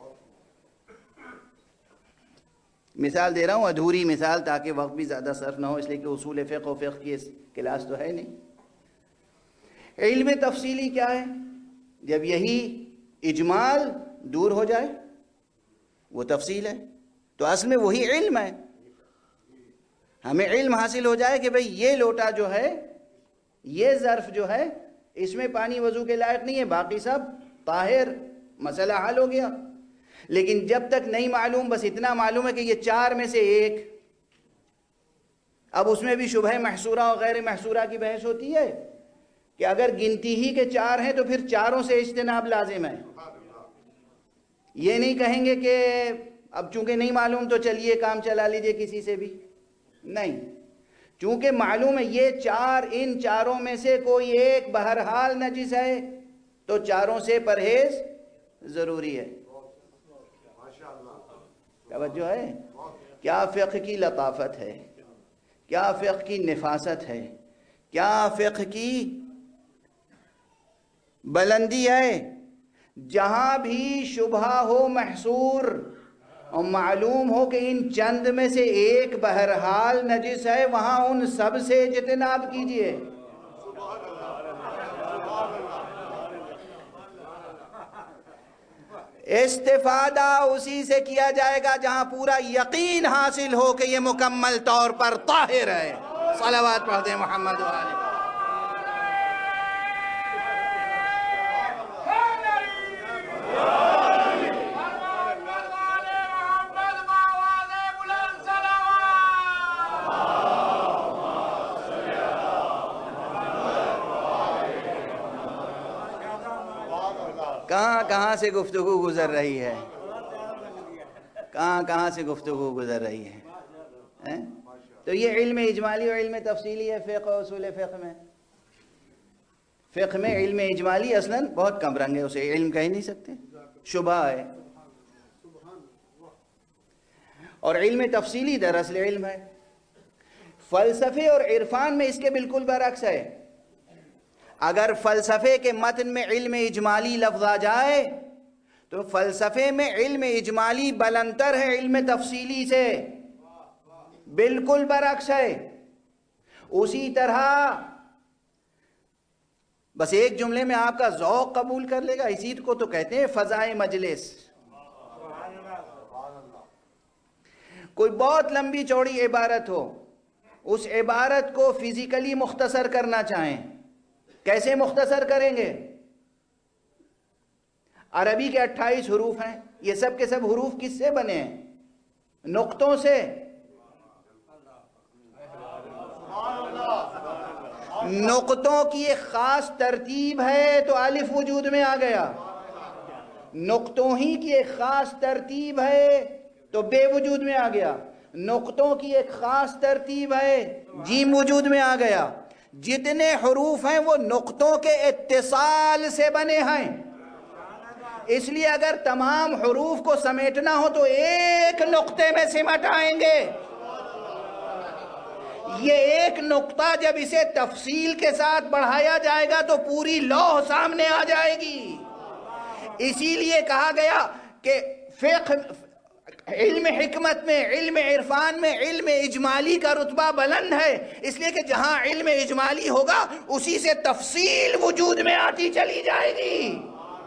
مثال دے رہا ہوں ادھوری مثال تاکہ وقت بھی زیادہ صرف نہ ہو، اس لیے کہ اصول فقہ و فقہ کی کلاس تو ہے نہیں۔ علم تفصیلی کیا ہے؟ جب یہی اجمال دور ہو جائے، وہ تفصیل ہے، تو اصل میں وہی علم ہے۔ ہمیں علم حاصل ہو جائے کہ بھئی یہ لوٹا جو ہے، یہ ظرف جو ہے، اس میں پانی وضو کے لائق نہیں ہے، باقی سب طاہر، مسئلہ حل ہو گیا۔ لیکن جب تک نہیں معلوم، بس اتنا معلوم ہے کہ یہ چار میں سے ایک، اب اس میں بھی شبہ محصورہ اور غیر محصورہ کی بحث ہوتی ہے کہ اگر گنتی ہی کے چار ہیں تو پھر چاروں سے اجتناب لازم ہے۔ یہ نہیں کہیں گے کہ اب چونکہ نہیں معلوم تو چلیے کام چلا لیجئے کسی سے بھی، نہیں، چونکہ معلوم ہے یہ چار، ان چاروں میں سے کوئی ایک بہرحال نجس ہے تو چاروں سے پرہیز ضروری ہے۔ توجہ ہے؟ کیا فقہ کی لطافت ہے، کیا فقہ کی نفاست ہے، کیا فقہ کی بلندی ہے۔ جہاں بھی شبہ ہو محصور اور معلوم ہو کہ ان چند میں سے ایک بہرحال نجس ہے، وہاں ان سب سے اجتناب کیجئے۔ استفادہ اسی سے کیا جائے گا جہاں پورا یقین حاصل ہو کہ یہ مکمل طور پر طاہر ہے۔ صلوات پڑھ دیں محمد والے۔ کہاں کہاں سے گفتگو گزر رہی ہے، کہاں کہاں سے گفتگو گزر رہی ہے۔ تو یہ علم اجمالی اور علم تفصیلی ہے فقہ و اصول فقہ میں۔ فقہ میں علم اجمالی اصلاً بہت کم رنگ ہے، اسے علم کہہ نہیں سکتے، شبہ ہے، اور علم تفصیلی دراصل علم ہے۔ فلسفے اور عرفان میں اس کے بالکل برعکس ہے۔ اگر فلسفے کے متن میں علم اجمالی لفظ آ جائے تو فلسفے میں علم اجمالی بلندتر ہے علم تفصیلی سے، بالکل برعکس ہے۔ اسی طرح بس ایک جملے میں آپ کا ذوق قبول کر لے گا، اسی کو تو کہتے ہیں فضائے مجلس۔ کوئی بہت لمبی چوڑی عبارت ہو، اس عبارت کو فزیکلی مختصر کرنا چاہیں، کیسے مختصر کریں گے؟ عربی کے اٹھائیس حروف ہیں، یہ سب کے سب حروف کس سے بنے ہیں؟ نقطوں سے۔ نقطوں کی ایک خاص ترتیب ہے تو الف وجود میں آ گیا، نقطوں ہی کی ایک خاص ترتیب ہے تو بے وجود میں آ گیا، نقطوں کی ایک خاص ترتیب ہے جیم وجود میں آ گیا۔ جتنے حروف ہیں وہ نقطوں کے اتصال سے بنے ہیں، اس لیے اگر تمام حروف کو سمیٹنا ہو تو ایک نقطے میں سمٹ آئیں گے۔ یہ ایک نقطہ جب اسے تفصیل کے ساتھ بڑھایا جائے گا تو پوری لوح سامنے آ جائے گی۔ اسی لیے کہا گیا کہ فقہ علم حکمت میں، علم عرفان میں علم اجمالی کا رتبہ بلند ہے، اس لیے کہ جہاں علم اجمالی ہوگا اسی سے تفصیل وجود میں آتی چلی جائے گی۔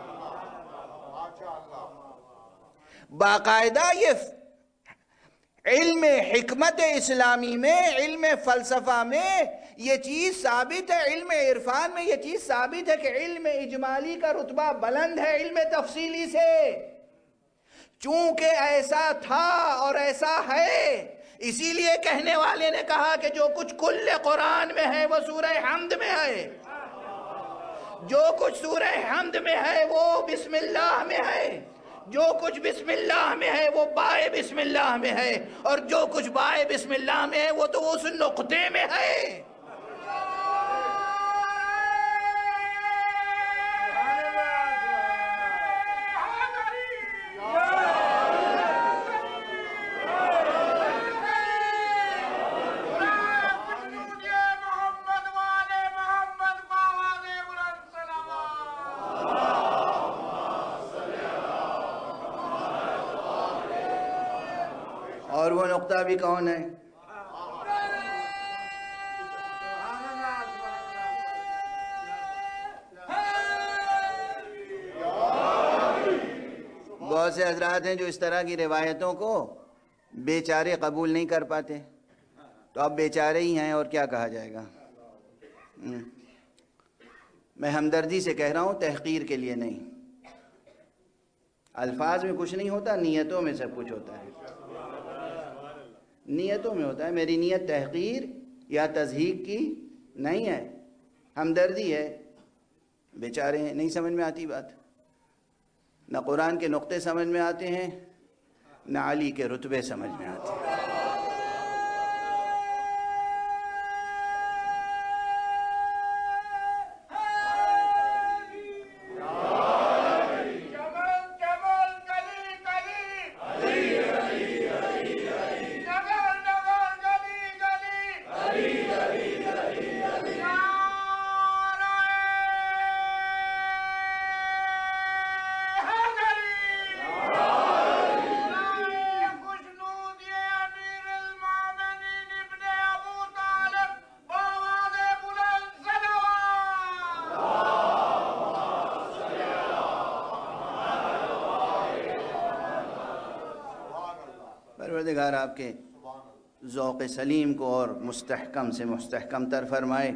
باقاعدہ یہ علم حکمت اسلامی میں، علم فلسفہ میں یہ چیز ثابت ہے، علم عرفان میں یہ چیز ثابت ہے کہ علم اجمالی کا رتبہ بلند ہے علم تفصیلی سے۔ چونکہ ایسا تھا اور ایسا ہے، اسی لیے کہنے والے نے کہا کہ جو کچھ کل قرآن میں ہے وہ سورہ حمد میں ہے، جو کچھ سورہ حمد میں ہے وہ بسم اللہ میں ہے، جو کچھ بسم اللہ میں ہے وہ بائے بسم اللہ میں ہے، اور جو کچھ بائے بسم اللہ میں ہے وہ تو اس نقطے میں ہے۔ اور وہ نقطہ بھی کون ہے؟ بہت سے حضرات ہیں جو اس طرح کی روایتوں کو بیچارے قبول نہیں کر پاتے، تو اب بیچارے ہی ہیں اور کیا کہا جائے گا۔ میں ہمدردی سے کہہ رہا ہوں، تحقیر کے لیے نہیں۔ الفاظ میں کچھ نہیں ہوتا، نیتوں میں سب کچھ ہوتا ہے، نیتوں میں ہوتا ہے۔ میری نیت تحقیر یا تضحیق کی نہیں ہے، ہمدردی ہے۔ بیچارے ہیں، نہیں سمجھ میں آتی بات، نہ قرآن کے نقطے سمجھ میں آتے ہیں، نہ علی کے رتبے سمجھ میں آتے ہیں۔ پروردگار آپ کے ذوق سلیم کو اور مستحکم سے مستحکم تر فرمائے۔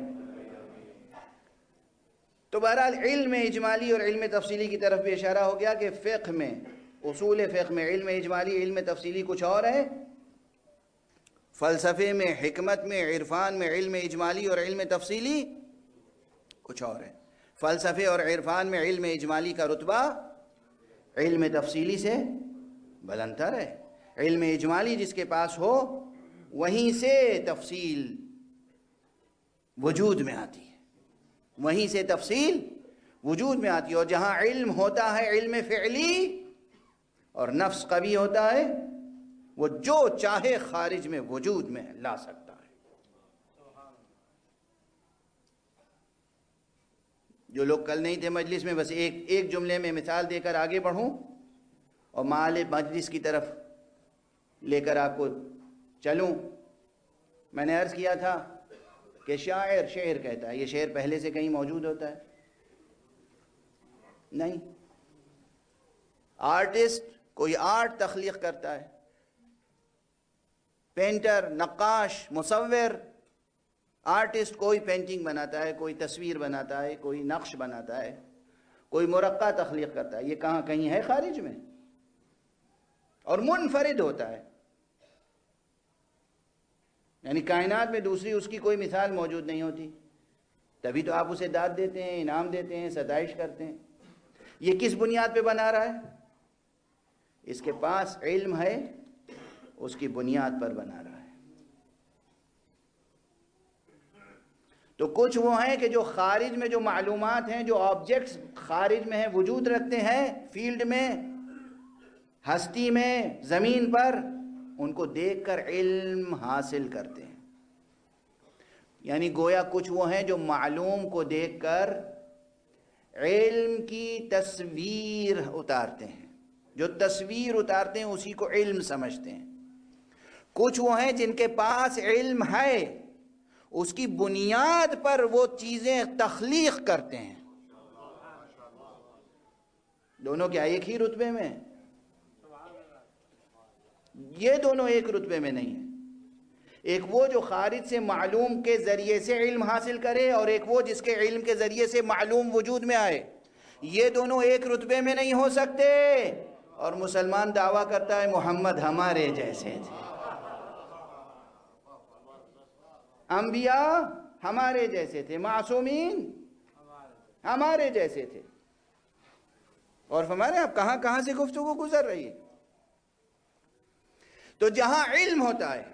تو بہرحال علم اجمالی اور علم تفصیلی کی طرف بھی اشارہ ہو گیا کہ فقہ میں، اصول فقہ میں علم اجمالی علم تفصیلی کچھ اور ہے، فلسفے میں، حکمت میں، عرفان میں علم اجمالی اور علم تفصیلی کچھ اور ہے۔ فلسفے اور عرفان میں علم اجمالی کا رتبہ علم تفصیلی سے بلند تر ہے۔ علم اجمالی جس کے پاس ہو وہیں سے تفصیل وجود میں آتی ہے، وہیں سے تفصیل وجود میں آتی ہے، اور جہاں علم ہوتا ہے علم فعلی اور نفس قوی ہوتا ہے، وہ جو چاہے خارج میں وجود میں لا سکتا ہے۔ جو لوگ کل نہیں تھے مجلس میں، بس ایک ایک جملے میں مثال دے کر آگے بڑھوں اور مال مجلس کی طرف لے کر آپ کو چلوں۔ میں نے عرض کیا تھا کہ شاعر شعر کہتا ہے، یہ شعر پہلے سے کہیں موجود ہوتا ہے؟ نہیں۔ آرٹسٹ کوئی آرٹ تخلیق کرتا ہے، پینٹر، نقاش، مصور، آرٹسٹ کوئی پینٹنگ بناتا ہے، کوئی تصویر بناتا ہے، کوئی نقش بناتا ہے، کوئی مرقع تخلیق کرتا ہے، یہ کہاں کہیں ہے خارج میں؟ اور منفرد ہوتا ہے، یعنی کائنات میں دوسری اس کی کوئی مثال موجود نہیں ہوتی، تبھی تو آپ اسے داد دیتے ہیں، انعام دیتے ہیں، ستائش کرتے ہیں۔ یہ کس بنیاد پہ بنا رہا ہے؟ اس کے پاس علم ہے، اس کی بنیاد پر بنا رہا ہے۔ تو کچھ وہ ہیں کہ جو خارج میں جو معلومات ہیں، جو آبجیکٹس خارج میں ہیں، وجود رکھتے ہیں فیلڈ میں، ہستی میں، زمین پر، ان کو دیکھ کر علم حاصل کرتے ہیں۔ یعنی گویا کچھ وہ ہیں جو معلوم کو دیکھ کر علم کی تصویر اتارتے ہیں، جو تصویر اتارتے ہیں اسی کو علم سمجھتے ہیں۔ کچھ وہ ہیں جن کے پاس علم ہے، اس کی بنیاد پر وہ چیزیں تخلیق کرتے ہیں۔ دونوں کیا ایک ہی رتبے میں؟ یہ دونوں ایک رتبے میں نہیں ہیں۔ ایک وہ جو خارج سے معلوم کے ذریعے سے علم حاصل کرے، اور ایک وہ جس کے علم کے ذریعے سے معلوم وجود میں آئے۔ یہ دونوں ایک رتبے میں نہیں ہو سکتے۔ اور مسلمان دعویٰ کرتا ہے محمد ہمارے جیسے تھے، انبیاء ہمارے جیسے تھے، معصومین ہمارے جیسے تھے، اور ہمارے اب کہاں کہاں سے گفتگو گزر رہی ہے۔ تو جہاں علم ہوتا ہے،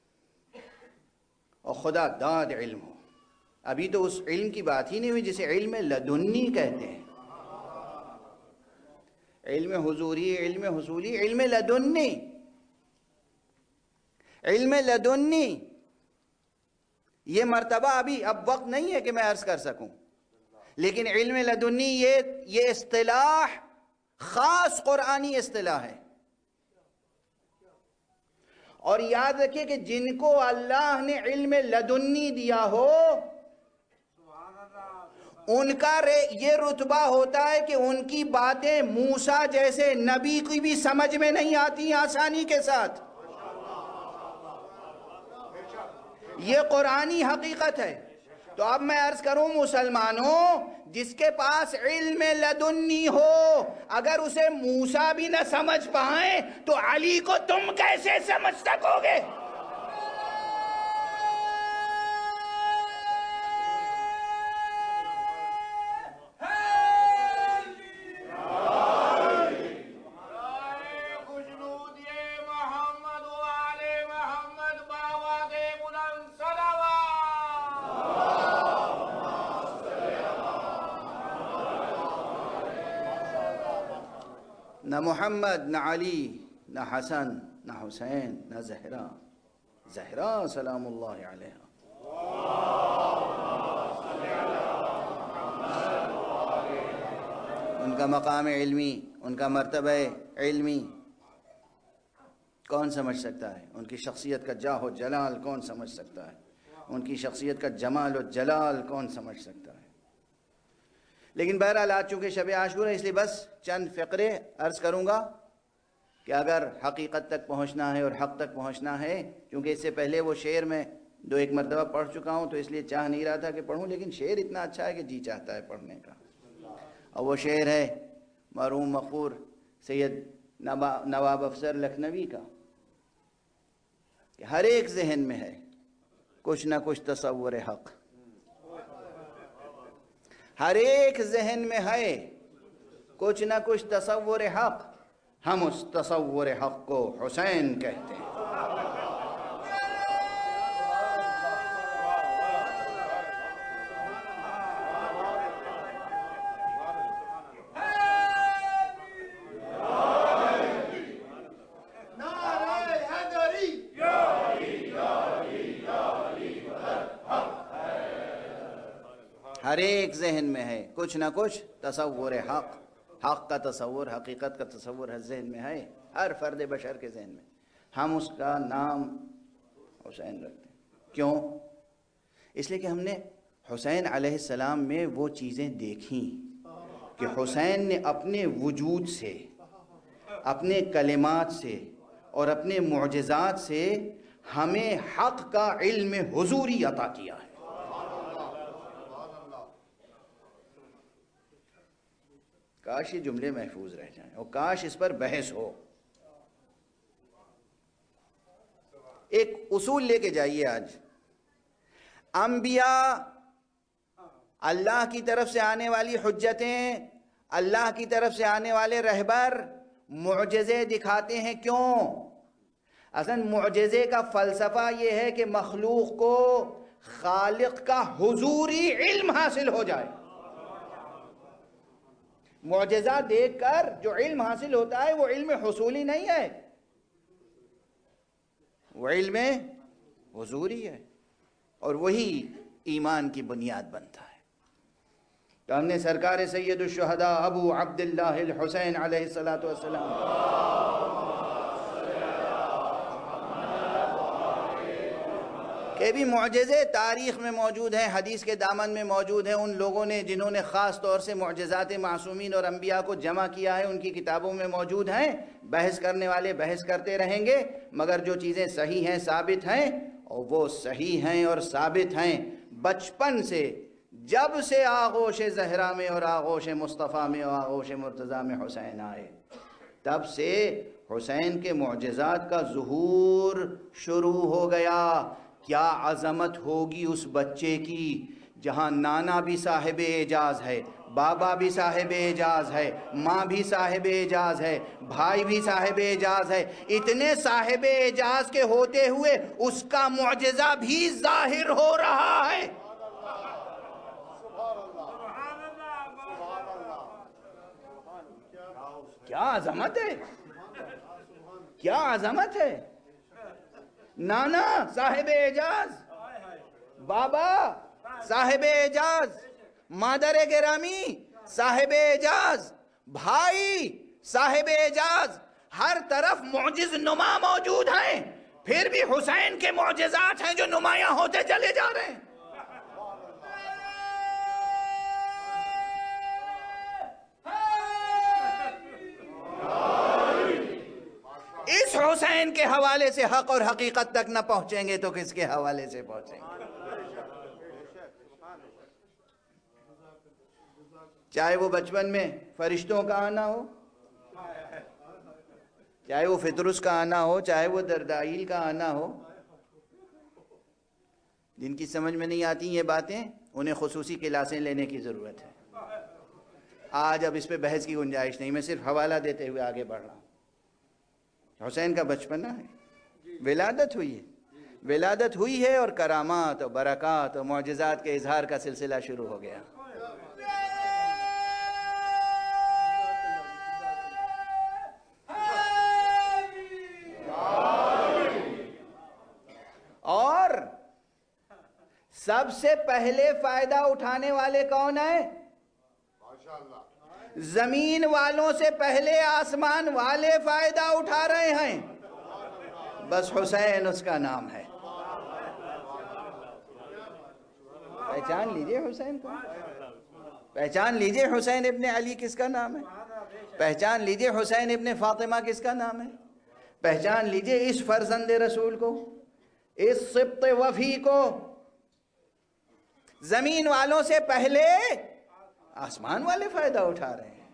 اور خدا داد علم ہو، ابھی تو اس علم کی بات ہی نہیں ہوئی جسے علم لدنی کہتے ہیں، علم حضوری، علم حصولی، علم لدنی، علم لدنی یہ مرتبہ ابھی اب وقت نہیں ہے کہ میں عرض کر سکوں، لیکن علم لدنی یہ یہ اصطلاح خاص قرآنی اصطلاح ہے۔ اور یاد رکھیے کہ جن کو اللہ نے علم لدنی دیا ہو، ان کا یہ رتبہ ہوتا ہے کہ ان کی باتیں موسیٰ جیسے نبی کی بھی سمجھ میں نہیں آتی آسانی کے ساتھ۔ یہ قرآنی حقیقت ہے۔ تو اب میں عرض کروں مسلمانوں، جس کے پاس علم لدنی ہو، اگر اسے موسیٰ بھی نہ سمجھ پائیں تو علی کو تم کیسے سمجھ سکو گے؟ نہ محمد، نہ علی، نہ حسن، نہ حسین، نہ زہرا، زہرا سلام اللہ علیہا، ان کا مقام علمی، ان کا مرتبہ علمی کون سمجھ سکتا ہے؟ ان کی شخصیت کا جاہ و جلال کون سمجھ سکتا ہے؟ ان کی شخصیت کا جمال و جلال کون سمجھ سکتا ہے؟ لیکن بہرحال آج چونکہ شب عاشورہ ہے، اس لیے بس چند فقرے عرض کروں گا کہ اگر حقیقت تک پہنچنا ہے اور حق تک پہنچنا ہے، کیونکہ اس سے پہلے وہ شعر میں دو ایک مرتبہ پڑھ چکا ہوں تو اس لیے چاہ نہیں رہا تھا کہ پڑھوں، لیکن شعر اتنا اچھا ہے کہ جی چاہتا ہے پڑھنے کا۔ اور وہ شعر ہے مرحوم مقبور سید نواب افسر لکھنوی کا کہ ہر ایک ذہن میں ہے کچھ نہ کچھ تصور حق، ہر ایک ذہن میں ہے کچھ نہ کچھ تصور حق، ہم اس تصور حق کو حسین کہتے ہیں۔ ہر ایک ذہن میں ہے کچھ نہ کچھ تصور حق، حق کا تصور، حقیقت کا تصور ہر ذہن میں ہے، ہر فرد بشر کے ذہن میں۔ ہم اس کا نام حسین رکھتے ہیں۔ کیوں؟ اس لیے کہ ہم نے حسین علیہ السلام میں وہ چیزیں دیکھیں کہ حسین نے اپنے وجود سے، اپنے کلمات سے اور اپنے معجزات سے ہمیں حق کا علم حضوری عطا کیا ہے. کاش یہ جملے محفوظ رہ جائیں اور کاش اس پر بحث ہو. ایک اصول لے کے جائیے. آج انبیاء اللہ کی طرف سے آنے والی حجتیں، اللہ کی طرف سے آنے والے رہبر معجزے دکھاتے ہیں. کیوں؟ اصلاً معجزے کا فلسفہ یہ ہے کہ مخلوق کو خالق کا حضوری علم حاصل ہو جائے. معجزہ دیکھ کر جو علم حاصل ہوتا ہے وہ علم حصولی نہیں ہے، وہ علم حضوری ہے، اور وہی ایمان کی بنیاد بنتا ہے. تو ہم نے سرکار سید الشہداء ابو عبداللہ الحسین علیہ الصلاۃ والسلام کہ بھی معجزے تاریخ میں موجود ہیں، حدیث کے دامن میں موجود ہیں. ان لوگوں نے جنہوں نے خاص طور سے معجزات معصومین اور انبیاء کو جمع کیا ہے ان کی کتابوں میں موجود ہیں. بحث کرنے والے بحث کرتے رہیں گے، مگر جو چیزیں صحیح ہیں، ثابت ہیں، اور وہ صحیح ہیں اور ثابت ہیں. بچپن سے، جب سے آغوش زہرا میں اور آغوش مصطفیٰ میں اور آغوش مرتضیٰ میں حسین آئے، تب سے حسین کے معجزات کا ظہور شروع ہو گیا. کیا عظمت ہوگی اس بچے کی جہاں نانا بھی صاحب اعجاز ہے، بابا بھی صاحب اعجاز ہے، ماں بھی صاحب اعجاز ہے، بھائی بھی صاحب اعجاز ہے. اتنے صاحب اعجاز کے ہوتے ہوئے اس کا معجزہ بھی ظاہر ہو رہا ہے. کیا عظمت ہے، کیا عظمت ہے. نانا صاحب اعجاز، بابا صاحب اعجاز، مادر گرامی صاحب اعجاز، بھائی صاحب اعجاز، ہر طرف معجز نما موجود ہیں. پھر بھی حسین کے معجزات ہیں جو نمایاں ہوتے چلے جا رہے ہیں. اس حسین کے حوالے سے حق اور حقیقت تک نہ پہنچیں گے تو کس کے حوالے سے پہنچیں گے؟ چاہے وہ بچپن میں فرشتوں کا آنا ہو، چاہے وہ فطرس کا آنا ہو، چاہے وہ دردائیل کا آنا ہو. جن کی سمجھ میں نہیں آتی یہ باتیں انہیں خصوصی کلاسیں لینے کی ضرورت ہے. آج اب اس پہ بحث کی گنجائش نہیں، میں صرف حوالہ دیتے ہوئے آگے بڑھ رہا ہوں. حسین کا بچپنا ہے، ولادت ہوئی ہے، ولادت ہوئی ہے اور کرامات اور برکات اور معجزات کے اظہار کا سلسلہ شروع ہو گیا. اور سب سے پہلے فائدہ اٹھانے والے کون ہیں؟ زمین والوں سے پہلے آسمان والے فائدہ اٹھا رہے ہیں. بس حسین اس کا نام ہے. پہچان لیجئے حسین کو، پہچان لیجئے حسین ابن علی کس کا نام ہے، پہچان لیجئے حسین ابن فاطمہ کس کا نام ہے، پہچان لیجئے اس فرزند رسول کو، اس سبط وفی کو. زمین والوں سے پہلے آسمان والے فائدہ اٹھا رہے ہیں.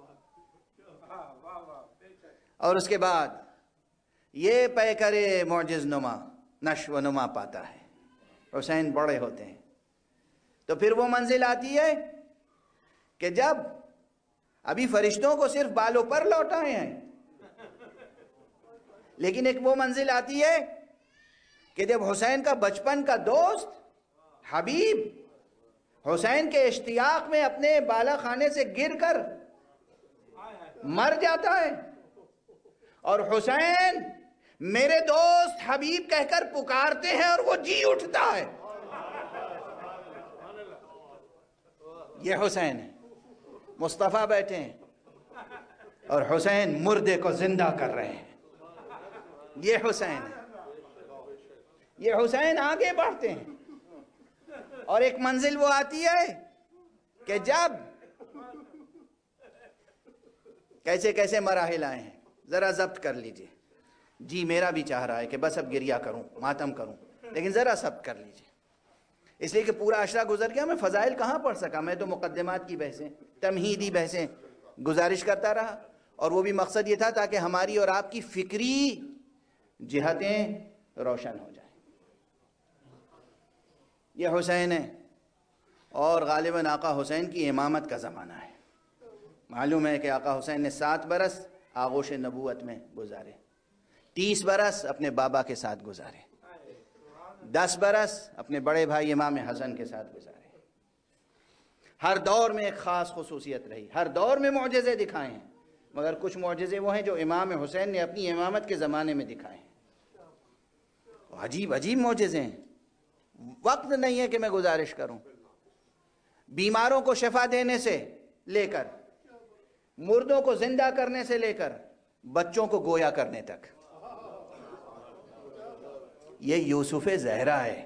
اور اس کے بعد یہ پیکر معجز نما نشو و نما پاتا ہے. حسین بڑے ہوتے ہیں تو پھر وہ منزل آتی ہے کہ جب ابھی فرشتوں کو صرف بالوں پر لوٹائے ہیں، لیکن ایک وہ منزل آتی ہے کہ جب حسین کا بچپن کا دوست حبیب حسین کے اشتیاق میں اپنے بالا خانے سے گر کر مر جاتا ہے، اور حسین میرے دوست حبیب کہہ کر پکارتے ہیں اور وہ جی اٹھتا ہے. یہ حسین ہے. مصطفیٰ بیٹھے ہیں اور حسین مردے کو زندہ کر رہے ہیں. یہ حسین ہے. یہ حسین آگے بڑھتے ہیں اور ایک منزل وہ آتی ہے کہ جب کیسے کیسے مراحل آئے ہیں ذرا ضبط کر لیجئے. جی میرا بھی چاہ رہا ہے کہ بس اب گریہ کروں، ماتم کروں، لیکن ذرا صبر کر لیجیے، اس لیے کہ پورا عشرہ گزر گیا، میں فضائل کہاں پڑھ سکا، میں تو مقدمات کی بحثیں، تمہیدی بحثیں گزارش کرتا رہا، اور وہ بھی مقصد یہ تھا تاکہ ہماری اور آپ کی فکری جہتیں روشن ہو جائیں۔ یہ حسین ہے، اور غالباً آقا حسین کی امامت کا زمانہ ہے۔ معلوم ہے کہ آقا حسین نے سات برس آغوش نبوت میں گزارے، تیس برس اپنے بابا کے ساتھ گزارے، دس برس اپنے بڑے بھائی امام حسن کے ساتھ گزارے۔ ہر دور میں ایک خاص خصوصیت رہی، ہر دور میں معجزے دکھائے ہیں، مگر کچھ معجزے وہ ہیں جو امام حسین نے اپنی امامت کے زمانے میں دکھائے ہیں۔ عجیب عجیب معجزے ہیں، وقت نہیں ہے کہ میں گزارش کروں۔ بیماروں کو شفا دینے سے لے کر، مردوں کو زندہ کرنے سے لے کر، بچوں کو گویا کرنے تک، یہ یوسف زہرا ہے،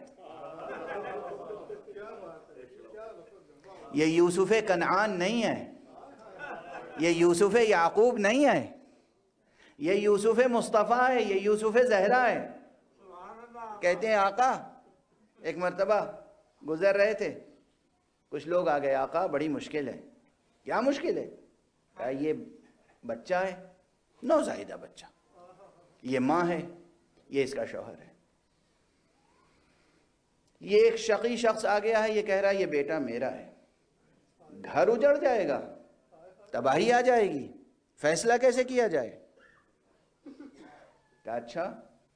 یہ یوسف کنعان نہیں ہے، یہ یوسف یعقوب نہیں ہے، یہ یوسف مصطفیٰ ہے، یہ یوسف زہرا ہے۔ کہتے ہیں آقا ایک مرتبہ گزر رہے تھے، کچھ لوگ آ گئے، آقا بڑی مشکل ہے۔ کیا مشکل ہے؟ کہا یہ بچہ ہے، نوزائیدہ بچہ، یہ ماں ہے، یہ اس کا شوہر ہے، یہ ایک شقی شخص آ گیا ہے، یہ کہہ رہا ہے یہ بیٹا میرا ہے، گھر اجڑ جائے گا، تباہی آ جائے گی، فیصلہ کیسے کیا جائے؟ کہا اچھا۔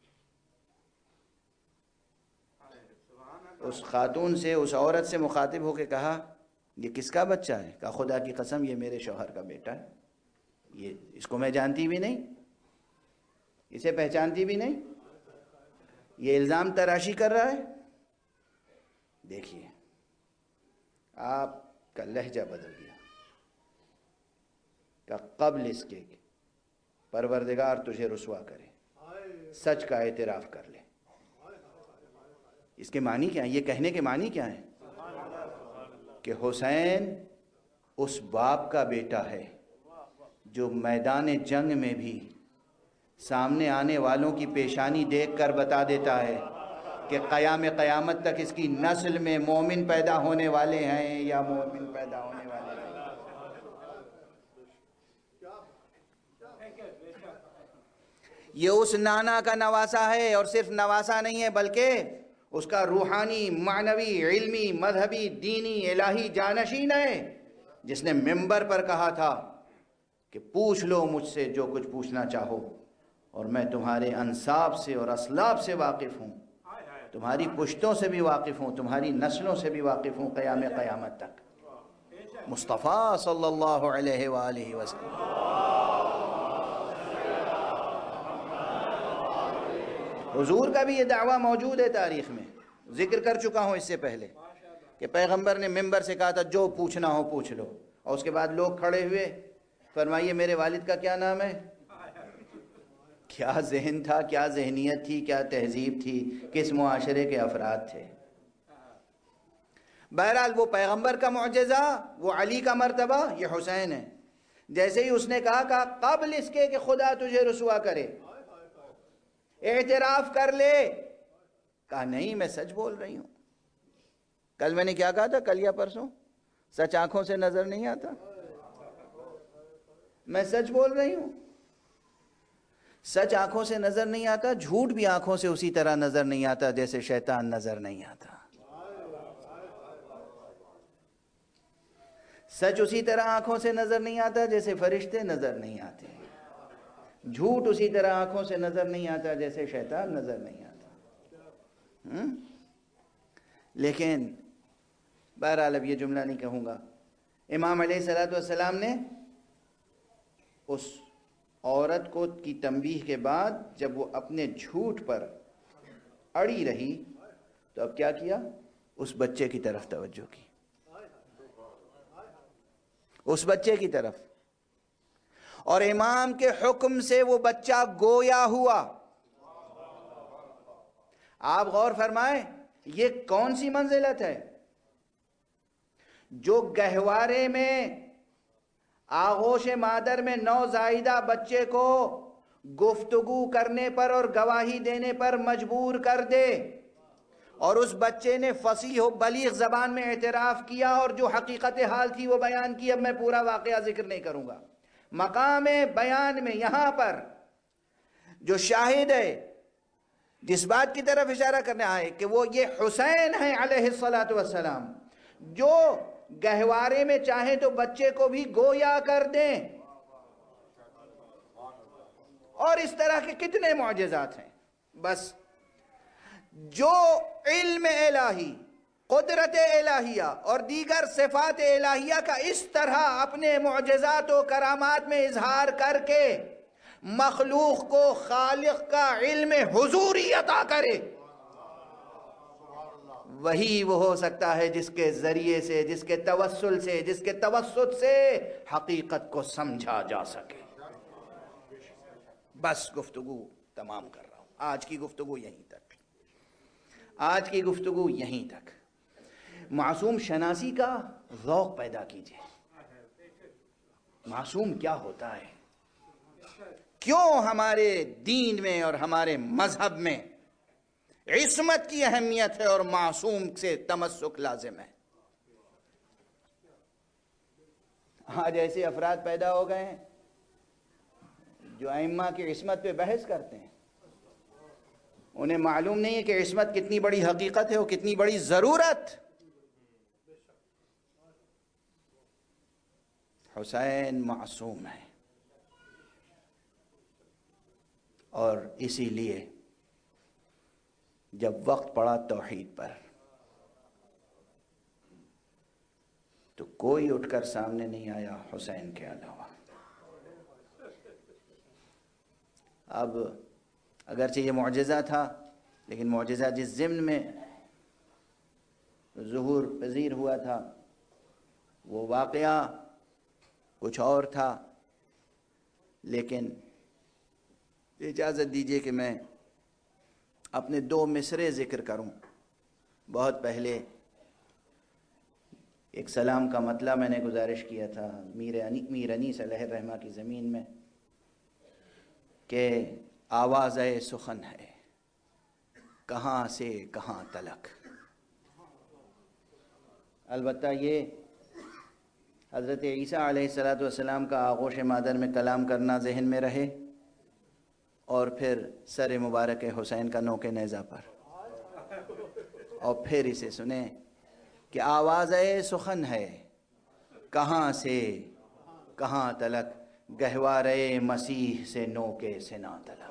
اس خاتون سے، اس عورت سے مخاطب ہو کے کہا یہ کس کا بچہ ہے؟ کہا خدا کی قسم یہ میرے شوہر کا بیٹا ہے، یہ اس کو میں جانتی بھی نہیں، اسے پہچانتی بھی نہیں، یہ الزام تراشی کر رہا ہے۔ دیکھیے آپ کا لہجہ بدل گیا، کہ قبل اس کے پروردگار تجھے رسوا کرے، سچ کا اعتراف کر لے۔ اس کے معنی کیا ہیں؟ یہ کہنے کے معنی کیا ہیں؟ کہ حسین اس باپ کا بیٹا ہے جو میدان جنگ میں بھی سامنے آنے والوں کی پیشانی دیکھ کر بتا دیتا ہے کہ قیام قیامت تک اس کی نسل میں مومن پیدا ہونے والے ہیں یا مومن پیدا ہونے والے ہیں۔ یہ اس نانا کا نواسا ہے، اور صرف نواسا نہیں ہے بلکہ اس کا روحانی، معنوی، علمی، مذہبی، دینی، الہی جانشین ہے، جس نے منبر پر کہا تھا کہ پوچھ لو مجھ سے جو کچھ پوچھنا چاہو، اور میں تمہارے انساب سے اور اسلاب سے واقف ہوں، تمہاری پشتوں سے بھی واقف ہوں، تمہاری نسلوں سے بھی واقف ہوں قیام قیامت تک۔ مصطفیٰ صلی اللہ علیہ وآلہ وسلم۔ حضور کا بھی یہ دعویٰ موجود ہے تاریخ میں، ذکر کر چکا ہوں اس سے پہلے کہ پیغمبر نے منبر سے کہا تھا جو پوچھنا ہو پوچھ لو، اور اس کے بعد لوگ کھڑے ہوئے، فرمائیے میرے والد کا کیا نام ہے؟ کیا ذہن تھا، کیا ذہنیت تھی، کیا تہذیب تھی، کس معاشرے کے افراد تھے۔ بہرحال وہ پیغمبر کا معجزہ، وہ علی کا مرتبہ، یہ حسین ہے۔ جیسے ہی اس نے کہا کہ قبل اس کے کہ خدا تجھے رسوا کرے، اعتراف کر لے، کہا نہیں میں سچ بول رہی ہوں۔ کل میں نے کیا کہا تھا، کل یا پرسوں؟ سچ آنکھوں سے نظر نہیں آتا، میں سچ بول رہی ہوں۔ سچ آنکھوں سے نظر نہیں آتا، جھوٹ بھی آنکھوں سے اسی طرح نظر نہیں آتا جیسے شیطان نظر نہیں آتا۔ سچ اسی طرح آنکھوں سے نظر نہیں آتا جیسے فرشتے نظر نہیں آتے، جھوٹ اسی طرح آنکھوں سے نظر نہیں آتا جیسے شیطان نظر نہیں آتا۔ ہم؟ لیکن بہرحال اب یہ جملہ نہیں کہوں گا۔ امام علیہ الصلوۃ والسلام نے اس عورت کو کی تنبیہ کے بعد جب وہ اپنے جھوٹ پر اڑی رہی تو اب کیا کیا؟ اس بچے کی طرف توجہ کی، اس بچے کی طرف، اور امام کے حکم سے وہ بچہ گویا ہوا۔ آپ غور فرمائیں یہ کون سی منزلت ہے؟ جو گہوارے میں آغوش مادر میں نوزائیدہ بچے کو گفتگو کرنے پر اور گواہی دینے پر مجبور کر دے، اور اس بچے نے فصیح و بلیغ زبان میں اعتراف کیا اور جو حقیقت حال تھی وہ بیان کی۔ اب میں پورا واقعہ ذکر نہیں کروں گا۔ مقام بیان میں یہاں پر جو شاہد ہے، جس بات کی طرف اشارہ کرنے آئے کہ وہ یہ حسین ہیں علیہ الصلاۃ والسلام، جو گہوارے میں چاہیں تو بچے کو بھی گویا کر دیں، اور اس طرح کے کتنے معجزات ہیں۔ بس جو علم الہی، قدرت الہیہ اور دیگر صفات الہیہ کا اس طرح اپنے معجزات و کرامات میں اظہار کر کے مخلوق کو خالق کا علم حضوری عطا کرے، وہی وہ ہو سکتا ہے جس کے ذریعے سے، جس کے توسل سے، جس کے توسط سے حقیقت کو سمجھا جا سکے۔ بس گفتگو تمام کر رہا ہوں، آج کی گفتگو یہیں تک، آج کی گفتگو یہیں تک۔ معصوم شناسی کا ذوق پیدا کیجئے۔ معصوم کیا ہوتا ہے؟ کیوں ہمارے دین میں اور ہمارے مذہب میں عصمت کی اہمیت ہے اور معصوم سے تمسک لازم ہے؟ آج ایسے افراد پیدا ہو گئے ہیں جو ائمہ کی عصمت پہ بحث کرتے ہیں، انہیں معلوم نہیں ہے کہ عصمت کتنی بڑی حقیقت ہے اور کتنی بڑی ضرورت۔ حسین معصوم ہے، اور اسی لیے جب وقت پڑا توحید پر تو کوئی اٹھ کر سامنے نہیں آیا حسین کے علاوہ۔ اب اگرچہ یہ معجزہ تھا، لیکن معجزہ جس ضمن میں ظہور پذیر ہوا تھا وہ واقعہ کچھ اور تھا۔ لیکن اجازت دیجیے کہ میں اپنے دو مصرے ذکر کروں۔ بہت پہلے ایک سلام کا مطلع میں نے گزارش کیا تھا میر انی میر انیس علیہ الرحمہ کی زمین میں کہ آواز سخن ہے کہاں سے کہاں تلک۔ البتہ یہ حضرت عیسیٰ علیہ الصلاۃ والسلام کا آغوش مادر میں کلام کرنا ذہن میں رہے، اور پھر سر مبارک حسین کا نوک نیزہ پر، اور پھر اسے سنیں کہ آواز سخن ہے کہاں سے کہاں تلک، گہوارے مسیح سے نوک سنا تلک۔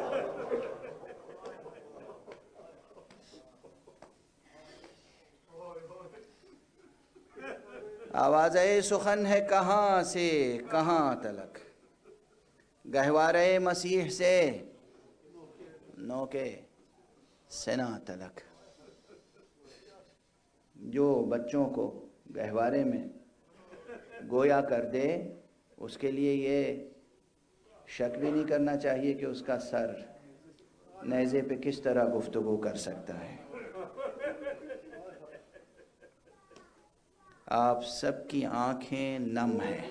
آواز سخن ہے کہاں سے کہاں تلک، گہوارے مسیح سے نوک سنا تلک۔ جو بچوں کو گہوارے میں گویا کر دے، اس کے لیے یہ شک بھی نہیں کرنا چاہیے کہ اس کا سر نیزے پہ کس طرح گفتگو کر سکتا ہے۔ آپ سب کی آنکھیں نم ہیں،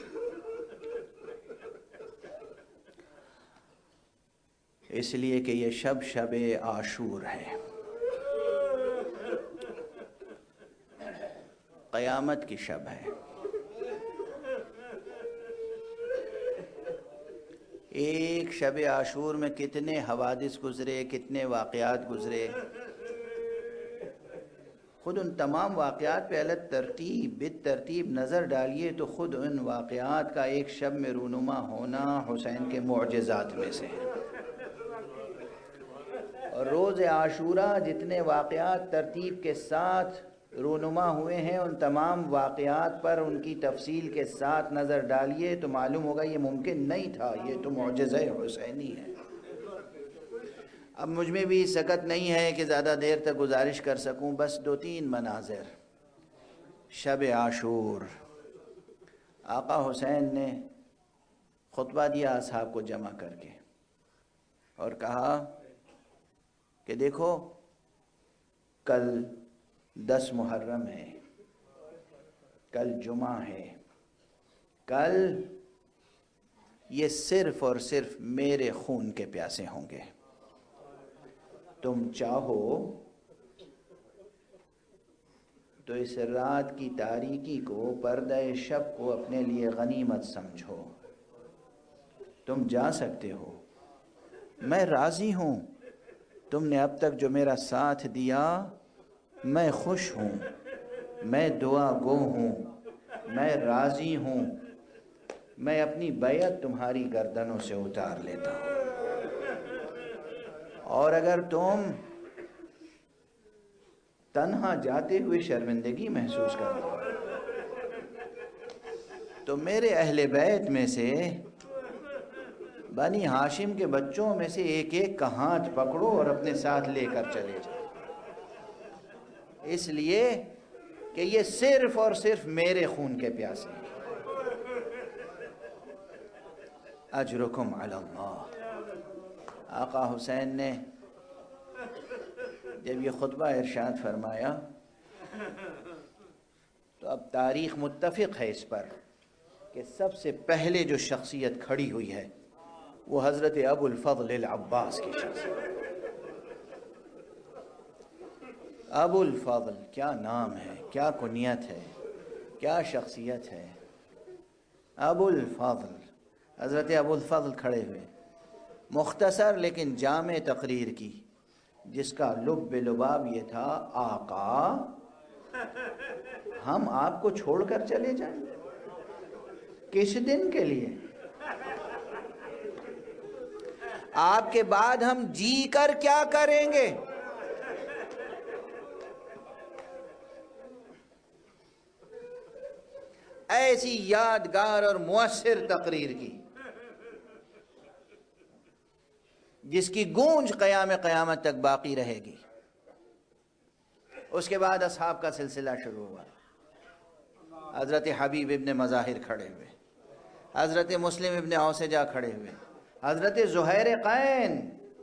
اس لیے کہ یہ شب شب عاشور ہے، قیامت کی شب ہے۔ ایک شب عاشور میں کتنے حوادث گزرے، کتنے واقعات گزرے، خود ان تمام واقعات پہ الگ ترتیب بالترتیب نظر ڈالیے تو خود ان واقعات کا ایک شب میں رونما ہونا حسین کے معجزات میں سے ہے۔ اور روز عاشورہ جتنے واقعات ترتیب کے ساتھ رونما ہوئے ہیں، ان تمام واقعات پر ان کی تفصیل کے ساتھ نظر ڈالیے تو معلوم ہوگا یہ ممکن نہیں تھا، یہ تو معجزہ حسینی ہے۔ اب مجھ میں بھی سکت نہیں ہے کہ زیادہ دیر تک گزارش کر سکوں، بس دو تین مناظر۔ شب عاشور، آقا حسین نے خطبہ دیا اصحاب کو جمع کر کے، اور کہا کہ دیکھو کل دس محرم ہے، کل جمعہ ہے، کل یہ صرف اور صرف میرے خون کے پیاسے ہوں گے۔ تم چاہو تو اس رات کی تاریکی کو، پردہ شب کو اپنے لیے غنیمت سمجھو۔ تم جا سکتے ہو، میں راضی ہوں۔ تم نے اب تک جو میرا ساتھ دیا، میں خوش ہوں، میں دعا گو ہوں، میں راضی ہوں۔ میں اپنی بیعت تمہاری گردنوں سے اتار لیتا ہوں۔ اور اگر تم تنہا جاتے ہوئے شرمندگی محسوس کرتے ہو تو میرے اہل بیت میں سے، بنی ہاشم کے بچوں میں سے ایک ایک کا ہاتھ پکڑو اور اپنے ساتھ لے کر چلے جاؤ، اس لیے کہ یہ صرف اور صرف میرے خون کے پیاسے ہیں۔ اجرکم علی اللہ۔ آقا حسین نے جب یہ خطبہ ارشاد فرمایا تو اب تاریخ متفق ہے اس پر کہ سب سے پہلے جو شخصیت کھڑی ہوئی ہے وہ حضرت ابو الفضل العباس کی شخصیت۔ ابو الفضل کیا نام ہے، کیا کنیت ہے، کیا شخصیت ہے۔ ابو الفضل، حضرت ابو الفضل کھڑے ہوئے، مختصر لیکن جامع تقریر کی، جس کا لب لباب یہ تھا، آقا ہم آپ کو چھوڑ کر چلے جائیں کس دن کے لیے؟ آپ کے بعد ہم جی کر کیا کریں گے؟ ایسی یادگار اور مؤثر تقریر کی جس کی گونج قیام قیامت تک باقی رہے گی۔ اس کے بعد اصحاب کا سلسلہ شروع ہوا۔ حضرت حبیب ابن مظاہر کھڑے ہوئے، حضرت مسلم ابن اوسجہ کھڑے ہوئے، حضرت زہیر قین۔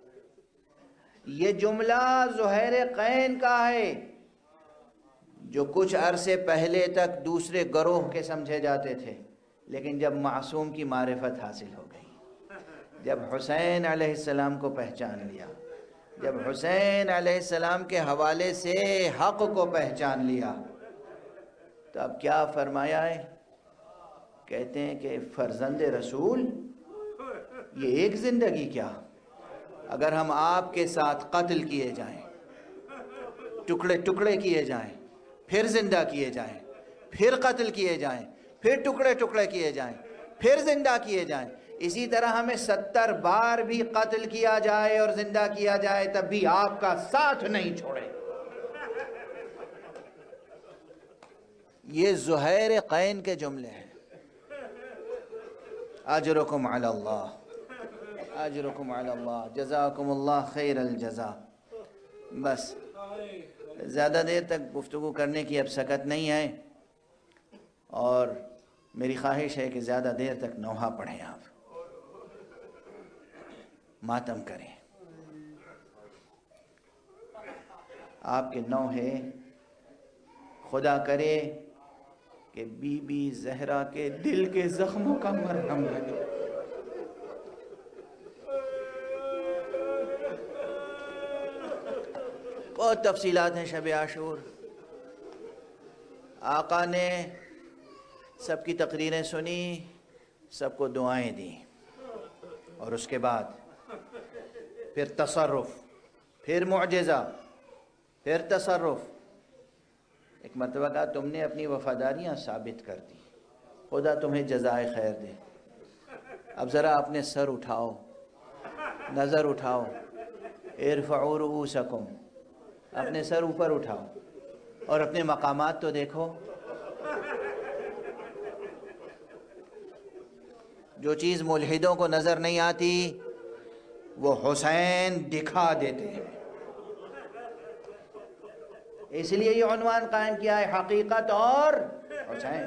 یہ جملہ زہیر قین کا ہے جو کچھ عرصے پہلے تک دوسرے گروہ کے سمجھے جاتے تھے، لیکن جب معصوم کی معرفت حاصل ہو گئی، جب حسین علیہ السلام کو پہچان لیا، جب حسین علیہ السلام کے حوالے سے حق کو پہچان لیا، تو اب کیا فرمایا ہے؟ کہتے ہیں کہ فرزند رسول، یہ ایک زندگی کیا، اگر ہم آپ کے ساتھ قتل کیے جائیں، ٹکڑے ٹکڑے کیے جائیں، پھر زندہ کیے جائیں، پھر قتل کیے جائیں، پھر ٹکڑے ٹکڑے کیے جائیں، پھر زندہ کیے جائیں، اسی طرح ہمیں ستر بار بھی قتل کیا جائے اور زندہ کیا جائے تب بھی آپ کا ساتھ نہیں چھوڑے۔ یہ زہیر قین کے جملے ہیں۔ اجرکم علی اللہ، اجرکم علی اللہ، جزاکم اللہ خیر الجزا۔ بس زیادہ دیر تک گفتگو کرنے کی اب سکت نہیں ہے، اور میری خواہش ہے کہ زیادہ دیر تک نوحہ پڑھیں، آپ ماتم کریں۔ آپ کے نوحے خدا کرے کہ بی بی زہرا کے دل کے زخموں کا مرہم لگے۔ بہت تفصیلات ہیں شب عاشور۔ آقا نے سب کی تقریریں سنی، سب کو دعائیں دیں، اور اس کے بعد پھر تصرف، پھر معجزہ، پھر تصرف۔ ایک مرتبہ کہا تم نے اپنی وفاداریاں ثابت کر دی، خدا تمہیں جزائے خیر دے۔ اب ذرا اپنے سر اٹھاؤ، نظر اٹھاؤ، ارفعوا رؤوسکم، اپنے سر اوپر اٹھاؤ اور اپنے مقامات تو دیکھو۔ جو چیز ملحدوں کو نظر نہیں آتی وہ حسین دکھا دیتے ہیں۔ اس لیے یہ عنوان قائم کیا ہے، حقیقت اور حسین۔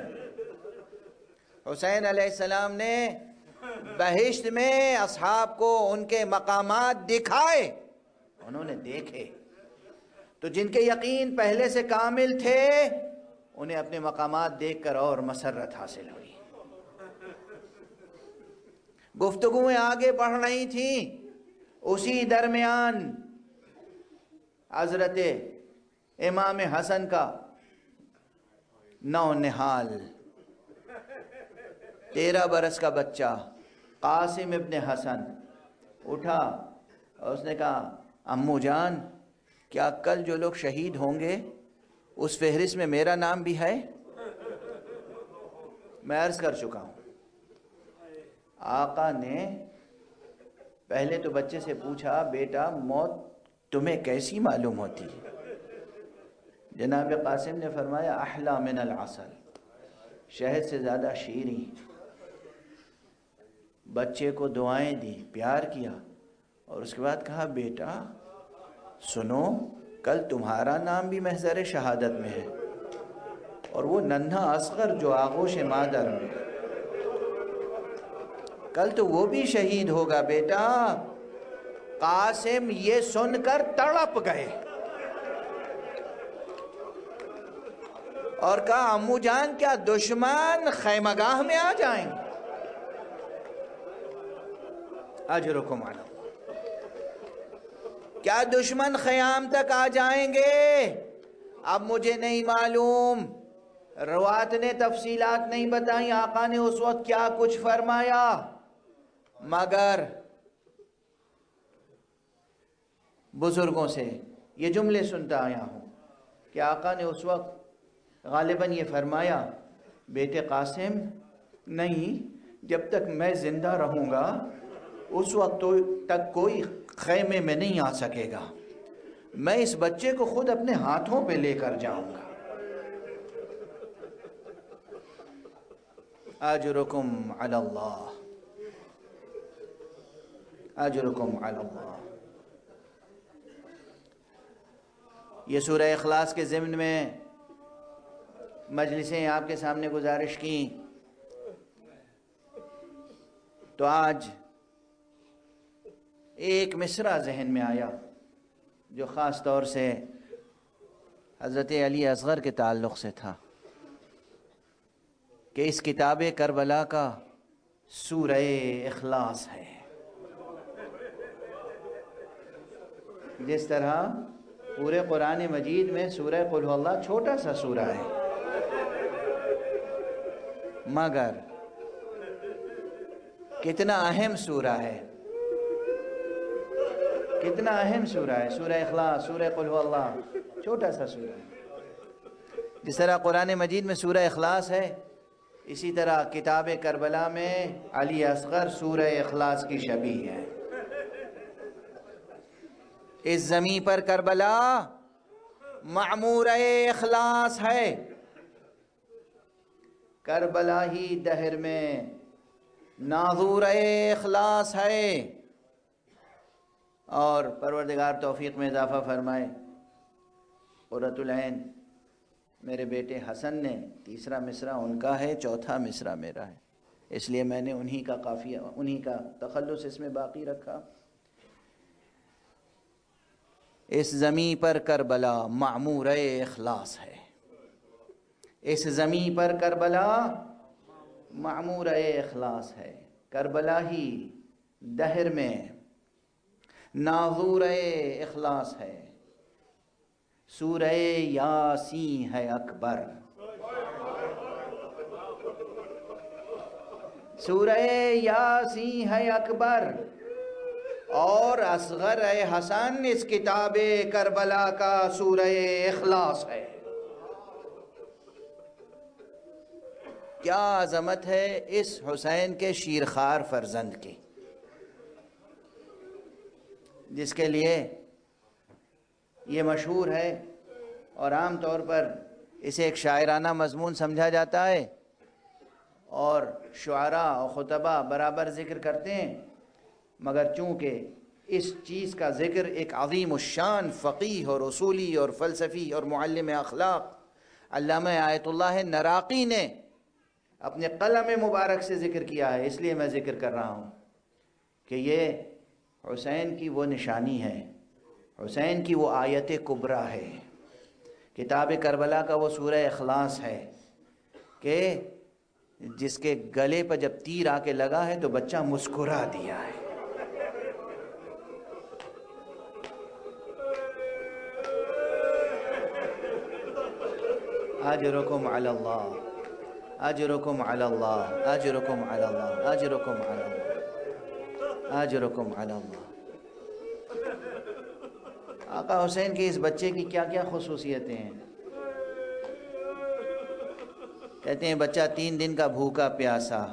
حسین علیہ السلام نے بہشت میں اصحاب کو ان کے مقامات دکھائے، انہوں نے دیکھے، تو جن کے یقین پہلے سے کامل تھے انہیں اپنے مقامات دیکھ کر اور مسرت حاصل ہوئی۔ گفتگویں آگے بڑھ رہی تھیں، اسی درمیان حضرت امام حسن کا نو نہال تیرہ برس کا بچہ قاسم ابن حسن اٹھا اور اس نے کہا امو جان، کیا کل جو لوگ شہید ہوں گے اس فہرست میں میرا نام بھی ہے؟ میں عرض کر چکا ہوں، آقا نے پہلے تو بچے سے پوچھا بیٹا موت تمہیں کیسی معلوم ہوتی ہے؟ جناب قاسم نے فرمایا احلی من العسل، شہد سے زیادہ شیریں۔ بچے کو دعائیں دی، پیار کیا، اور اس کے بعد کہا بیٹا سنو، کل تمہارا نام بھی محضر شہادت میں ہے، اور وہ ننھا اصغر جو آغوش مادر میں، کل تو وہ بھی شہید ہوگا بیٹا۔ قاسم یہ سن کر تڑپ گئے اور کہا امو جان، کیا دشمن خیمہ گاہ میں آ جائیں؟ اجرکم علی اللہ، کیا دشمن خیام تک آ جائیں گے؟ اب مجھے نہیں معلوم، روات نے تفصیلات نہیں بتائیں آقا نے اس وقت کیا کچھ فرمایا، مگر بزرگوں سے یہ جملے سنتا آیا ہوں کہ آقا نے اس وقت غالباً یہ فرمایا بیٹے قاسم، نہیں، جب تک میں زندہ رہوں گا اس وقت تک کوئی خیمے میں نہیں آ سکے گا، میں اس بچے کو خود اپنے ہاتھوں پہ لے کر جاؤں گا۔ اجرکم علی اللہ، اجرکم علی اللہ۔ یہ سورہ اخلاص کے ضمن میں مجلسیں آپ کے سامنے گزارش کی، تو آج ایک مصرع ذہن میں آیا جو خاص طور سے حضرت علی اصغر کے تعلق سے تھا کہ اس کتاب کربلا کا سورہ اخلاص ہے۔ جس طرح پورے قرآن مجید میں سورہ قل ہو اللہ چھوٹا سا سورہ ہے، مگر کتنا اہم سورہ ہے، کتنا اہم سورہ ہے سورہ اخلاص، سورہ قل ہو اللہ، چھوٹا سا سورہ ہے۔ جس طرح قرآن مجید میں سورہ اخلاص ہے، اسی طرح کتاب کربلا میں علی اصغر سورہ اخلاص کی شبیہ ہے۔ اس زمین پر کربلا معمورہ اخلاص ہے، کربلا ہی دہر میں ناظور اخلاص ہے، اور پروردگار توفیق میں اضافہ فرمائے، قرۃ العین میرے بیٹے حسن نے تیسرا مصرع ان کا ہے، چوتھا مصرع میرا ہے، اس لیے میں نے انہی کا قافیہ، انہی کا تخلص اس میں باقی رکھا۔ اس زمین پر کربلا معمور اخلاص ہے، اس زمین پر کربلا معمور اخلاص ہے، کربلا ہی دہر میں ناظور اخلاص ہے، سورہ یاسین ہے اکبر، سورہ یاسین ہے اکبر، اور اصغر حسن اس کتاب کربلا کا سورہ اخلاص ہے۔ کیا عظمت ہے اس حسین کے شیرخوار فرزند کی، جس کے لیے یہ مشہور ہے اور عام طور پر اسے ایک شاعرانہ مضمون سمجھا جاتا ہے، اور شعراء اور خطبہ برابر ذکر کرتے ہیں، مگر چونکہ اس چیز کا ذکر ایک عظیم الشان فقیہ اور اصولی اور فلسفی اور معلم اخلاق علامہ آیت اللہ نراقی نے اپنے قلم مبارک سے ذکر کیا ہے، اس لیے میں ذکر کر رہا ہوں کہ یہ حسین کی وہ نشانی ہے، حسین کی وہ آیت کبریٰ ہے، کتاب کربلا کا وہ سورہ اخلاص ہے کہ جس کے گلے پر جب تیر آ کے لگا ہے تو بچہ مسکرا دیا ہے. اجرکم علی اللہ، اجرکم علی اللہ، اجرکم علی اللہ، اجرکم علی اللہ، اجرکم علی اللہ. آقا حسین کے اس بچے کی کیا کیا خصوصیتیں ہیں؟ کہتے ہیں بچہ تین دن کا بھوکا پیاسا،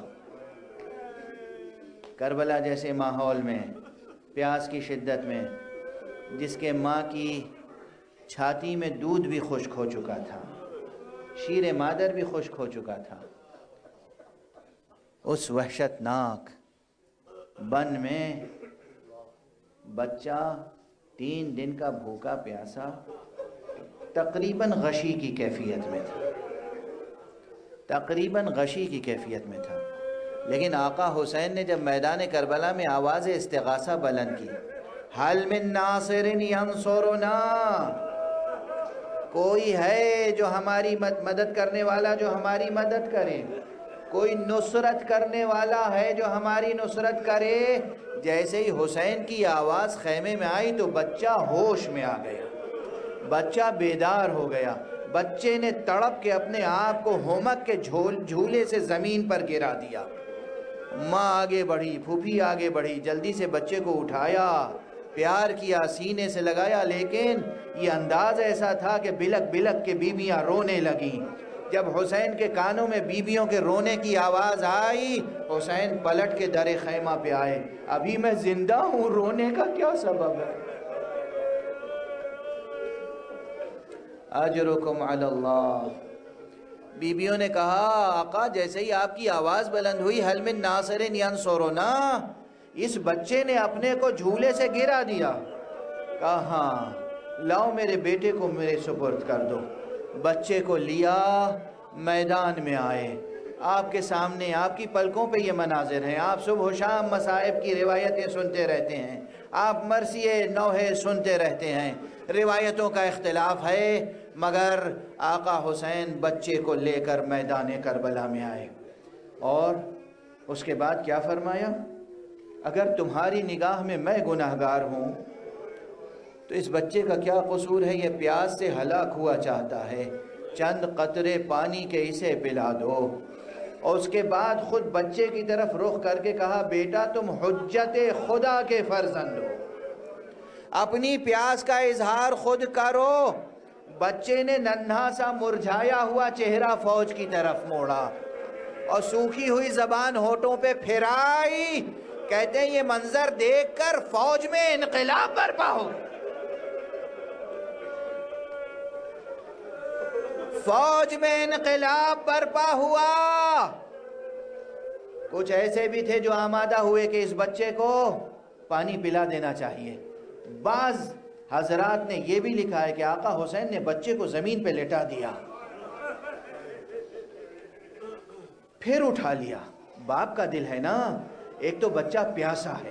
کربلا جیسے ماحول میں، پیاس کی شدت میں، جس کے ماں کی چھاتی میں دودھ بھی خشک ہو چکا تھا، شیر مادر بھی خشک ہو چکا تھا، اس وحشت ناک بن میں بچہ تین دن کا بھوکا پیاسا تقریباً غشی کی کیفیت میں تھا، تقریباً غشی کی کیفیت میں تھا. لیکن آقا حسین نے جب میدان کربلا میں آواز استغاثہ بلند کی، حل من ناصر ینصرنا، کوئی ہے جو ہماری مدد کرنے والا جو ہماری مدد کرے، کوئی نصرت کرنے والا ہے جو ہماری نصرت کرے. جیسے ہی حسین کی آواز خیمے میں آئی تو بچہ ہوش میں آ گیا، بچہ بیدار ہو گیا. بچے نے تڑپ کے اپنے آپ کو ہومک کے جھولے سے زمین پر گرا دیا. ماں آگے بڑھی، پھوپھی آگے بڑھی، جلدی سے بچے کو اٹھایا، پیار کیا، سینے سے لگایا. لیکن یہ انداز ایسا تھا کہ بلک بلک کے بیویاں رونے لگیں. جب حسین کے کانوں میں بیویوں کے رونے کی آواز آئی، حسین پلٹ کے در خیمہ پہ آئے. ابھی میں زندہ ہوں، رونے کا کیا سبب ہے؟ اجرکم علی اللہ. بیویوں نے کہا آقا جیسے ہی آپ کی آواز بلند ہوئی حل من ناصر ینصرنا، اس بچے نے اپنے کو جھولے سے گرا دیا. کہا ہاں لاؤ میرے بیٹے کو میرے سپرد کر دو. بچے کو لیا، میدان میں آئے. آپ کے سامنے آپ کی پلکوں پہ یہ مناظر ہیں. آپ صبح و شام مصائب کی روایتیں سنتے رہتے ہیں، آپ مرثیے نوحے سنتے رہتے ہیں. روایتوں کا اختلاف ہے، مگر آقا حسین بچے کو لے کر میدان کربلا میں آئے. اور اس کے بعد کیا فرمایا؟ اگر تمہاری نگاہ میں میں گناہگار ہوں تو اس بچے کا کیا قصور ہے؟ یہ پیاس سے ہلاک ہوا چاہتا ہے، چند قطرے پانی کے اسے پلا دو. اور اس کے بعد خود بچے کی طرف رخ کر کے کہا بیٹا تم حجت خدا کے فرزند ہو، اپنی پیاس کا اظہار خود کرو. بچے نے ننھا سا مرجھایا ہوا چہرہ فوج کی طرف موڑا اور سوکھی ہوئی زبان ہونٹوں پہ پھرائی. کہتے ہیں یہ منظر دیکھ کر فوج میں انقلاب برپا ہو، فوج میں انقلاب برپا ہوا. کچھ ایسے بھی تھے جو آمادہ ہوئے کہ اس بچے کو پانی پلا دینا چاہیے. بعض حضرات نے یہ بھی لکھا ہے کہ آقا حسین نے بچے کو زمین پہ لٹا دیا، پھر اٹھا لیا. باپ کا دل ہے نا، ایک تو بچہ پیاسا ہے،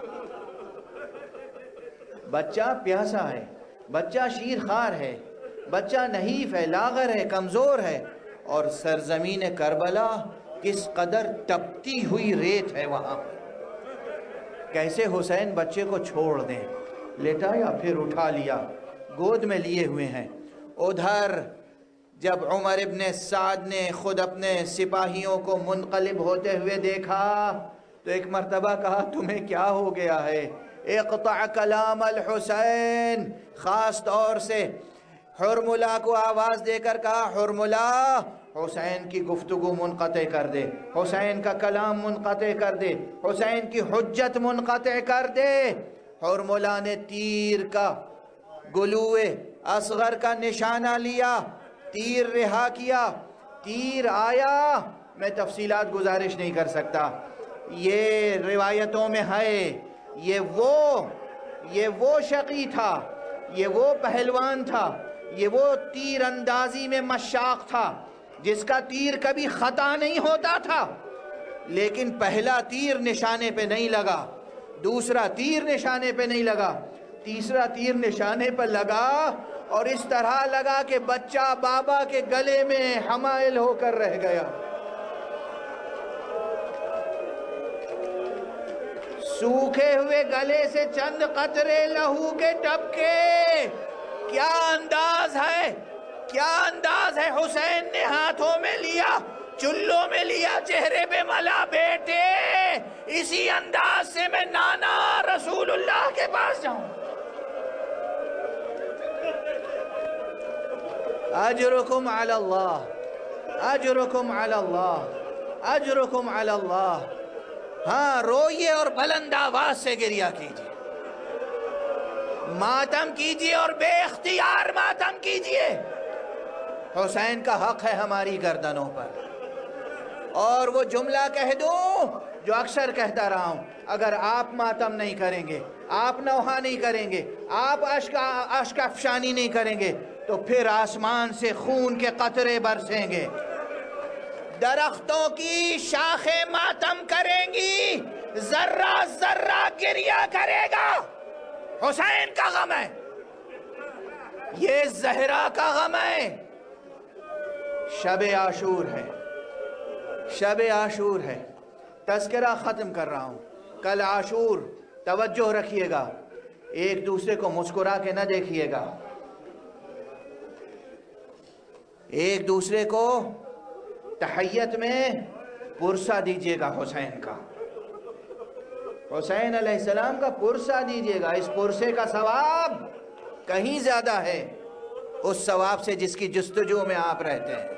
بچہ پیاسا ہے، بچہ شیر خوار ہے، بچہ نحیف ہے، لاغر ہے، کمزور ہے. اور سرزمین کربلا کس قدر تپتی ہوئی ریت ہے وہاں، کیسے حسین بچے کو چھوڑ دیں؟ لٹایا پھر اٹھا لیا، گود میں لیے ہوئے ہیں. ادھر جب عمر ابن سعد نے خود اپنے سپاہیوں کو منقلب ہوتے ہوئے دیکھا تو ایک مرتبہ کہا تمہیں کیا ہو گیا ہے؟ اقطع کلام الحسین. خاص طور سے حرملہ کو آواز دے کر کہا حرملہ حسین کی گفتگو منقطع کر دے، حسین کا کلام منقطع کر دے، حسین کی حجت منقطع کر دے. حرملہ نے تیر کا گلوے اصغر کا نشانہ لیا، تیر رہا کیا، تیر آیا. میں تفصیلات گزارش نہیں کر سکتا، یہ روایتوں میں ہے. یہ وہ یہ وہ شقی تھا، یہ وہ پہلوان تھا، یہ وہ تیر اندازی میں مشاق تھا جس کا تیر کبھی خطا نہیں ہوتا تھا. لیکن پہلا تیر نشانے پہ نہیں لگا، دوسرا تیر نشانے پہ نہیں لگا، تیسرا تیر نشانے پہ لگا اور اس طرح لگا کہ بچہ بابا کے گلے میں حمائل ہو کر رہ گیا. سوکھے ہوئے گلے سے چند قطرے لہو کے ٹپکے. کیا انداز ہے, کیا انداز ہے. حسین نے ہاتھوں میں لیا, چلوں میں لیا, چہرے پہ ملا, بیٹے اسی انداز سے میں نانا رسول اللہ کے پاس جاؤں. اجرکم علی اللہ, اجرکم علی اللہ, اجرکم علی اللہ. ہاں روئیے اور بلند آواز سے گریہ کیجیے, ماتم کیجیے اور بے اختیار ماتم کیجیے. حسین کا حق ہے ہماری گردنوں پر. اور وہ جملہ کہہ دوں جو اکثر کہتا رہا ہوں, اگر آپ ماتم نہیں کریں گے, آپ نوحہ نہیں کریں گے, آپ اشک افشانی نہیں کریں گے, تو پھر آسمان سے خون کے قطرے برسیں گے. درختوں کی شاخیں ماتم کریں گی, ذرہ ذرہ گریہ کرے گا. حسین کا غم ہے, یہ زہرا کا غم ہے. شب عاشور ہے, شب عاشور ہے. تذکرہ ختم کر رہا ہوں. کل عاشور, توجہ رکھیے گا, ایک دوسرے کو مسکرا کے نہ دیکھیے گا, ایک دوسرے کو تحیت میں پرسہ دیجیے گا. حسین کا, حسین علیہ السلام کا پرسہ دیجیے گا. اس پرسے کا ثواب کہیں زیادہ ہے اس ثواب سے جس کی جستجو میں آپ رہتے ہیں.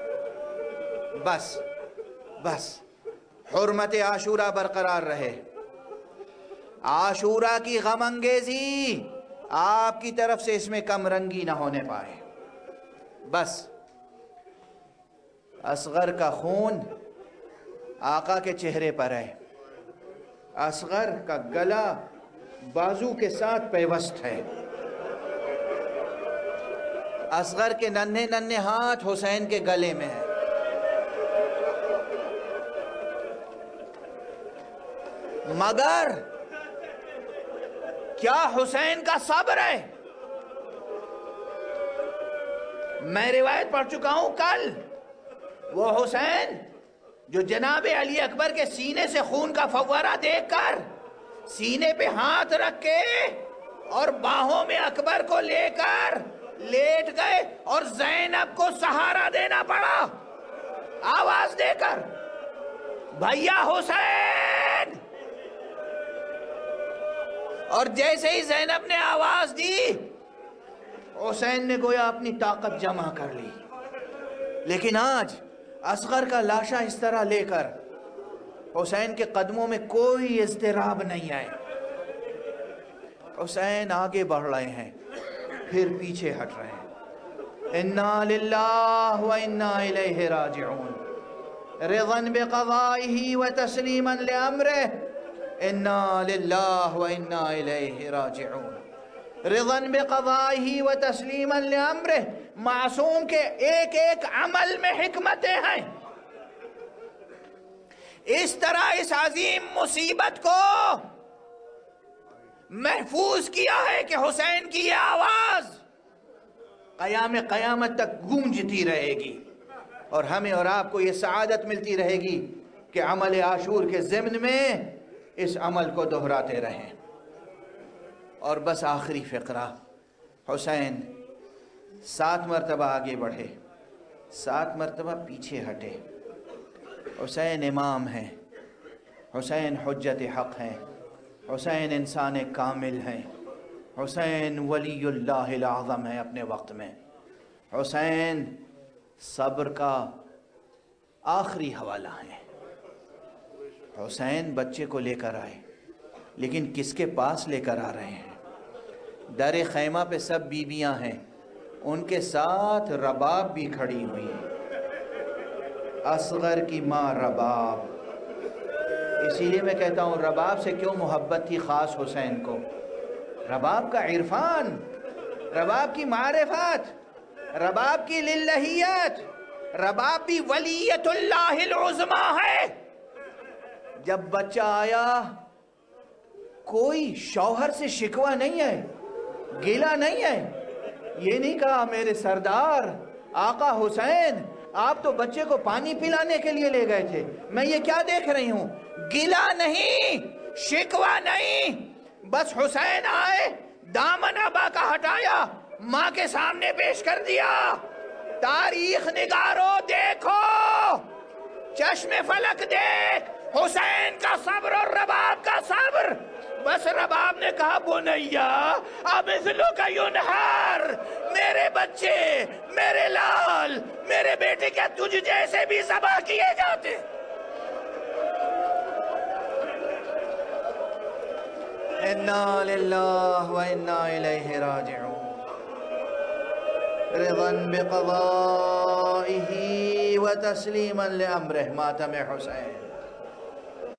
بس بس حرمت عاشورہ برقرار رہے. عاشورہ کی غم انگیزی آپ کی طرف سے اس میں کم رنگی نہ ہونے پائے. بس اصغر کا خون آقا کے چہرے پر ہے, اصغر کا گلا بازو کے ساتھ پیوست ہے, اصغر کے ننھے ننھے ہاتھ حسین کے گلے میں ہیں. مگر کیا حسین کا صبر ہے؟ میں روایت پڑھ چکا ہوں کل, وہ حسین جو جناب علی اکبر کے سینے سے خون کا فوارہ دیکھ کر سینے پہ ہاتھ رکھ کے اور باہوں میں اکبر کو لے کر لیٹ گئے اور زینب کو سہارا دینا پڑا آواز دے کر, بھیا حسین. اور جیسے ہی زینب نے آواز دی, حسین نے گویا اپنی طاقت جمع کر لی. لیکن آج اصغر کا لاشا اس طرح لے کر حسین کے قدموں میں کوئی اضطراب نہیں آئے. حسین آگے بڑھ رہے ہیں, پھر پیچھے ہٹ رہے ہیں. انا للہ و انا الیہ راجعون, رضا بقضائہ و تسلیما لامرہ. انا للہ و انا الیہ راجعون, رضا بقضائہ و تسلیما لامرہ. معصوم کے ایک ایک عمل میں حکمتیں ہیں. اس طرح اس عظیم مصیبت کو محفوظ کیا ہے کہ حسین کی یہ آواز قیام قیامت تک گونجتی رہے گی, اور ہمیں اور آپ کو یہ سعادت ملتی رہے گی کہ عمل عاشور کے ضمن میں اس عمل کو دہراتے رہیں. اور بس آخری فقرہ, حسین سات مرتبہ آگے بڑھے, سات مرتبہ پیچھے ہٹے. حسین امام ہیں, حسین حجت حق ہیں, حسین انسان کامل ہیں, حسین ولی اللہ الاعظم ہیں اپنے وقت میں. حسین صبر کا آخری حوالہ ہیں. حسین بچے کو لے کر آئے, لیکن کس کے پاس لے کر آ رہے ہیں؟ در خیمہ پہ سب بیویاں ہیں, ان کے ساتھ رباب بھی کھڑی ہوئی ہے. اصغر کی ماں رباب. اسی لیے میں کہتا ہوں رباب سے کیوں محبت تھی خاص حسین کو. رباب کا عرفان, رباب کی معرفت, رباب کی للہیت, رباب بھی ولیت اللہ العظمہ ہے. جب بچہ آیا کوئی شوہر سے شکوہ نہیں ہے, گیلا نہیں ہے. یہ نہیں کہا میرے سردار آقا حسین آپ تو بچے کو پانی پلانے کے لیے لے گئے تھے, میں یہ کیا دیکھ رہی ہوں. گلا نہیں, شکوہ نہیں، بس حسین آئے، دامن ابا کا ہٹایا، ماں کے سامنے پیش کر دیا۔ تاریخ نگارو دیکھو، چشم فلک دیکھ، حسین کا صبر اور رباب کا صبر۔ بس رباب نے کہا بنیا امثلو کا ینہر، میرے بچے، میرے لال، میرے بیٹے، کیا تجھ جیسے بھی ذبح کیے جاتے؟ انا للہ و انا الیہ راجعون۔ رضا بقضائہ و تسلیما لامرہ، ماتم حسین۔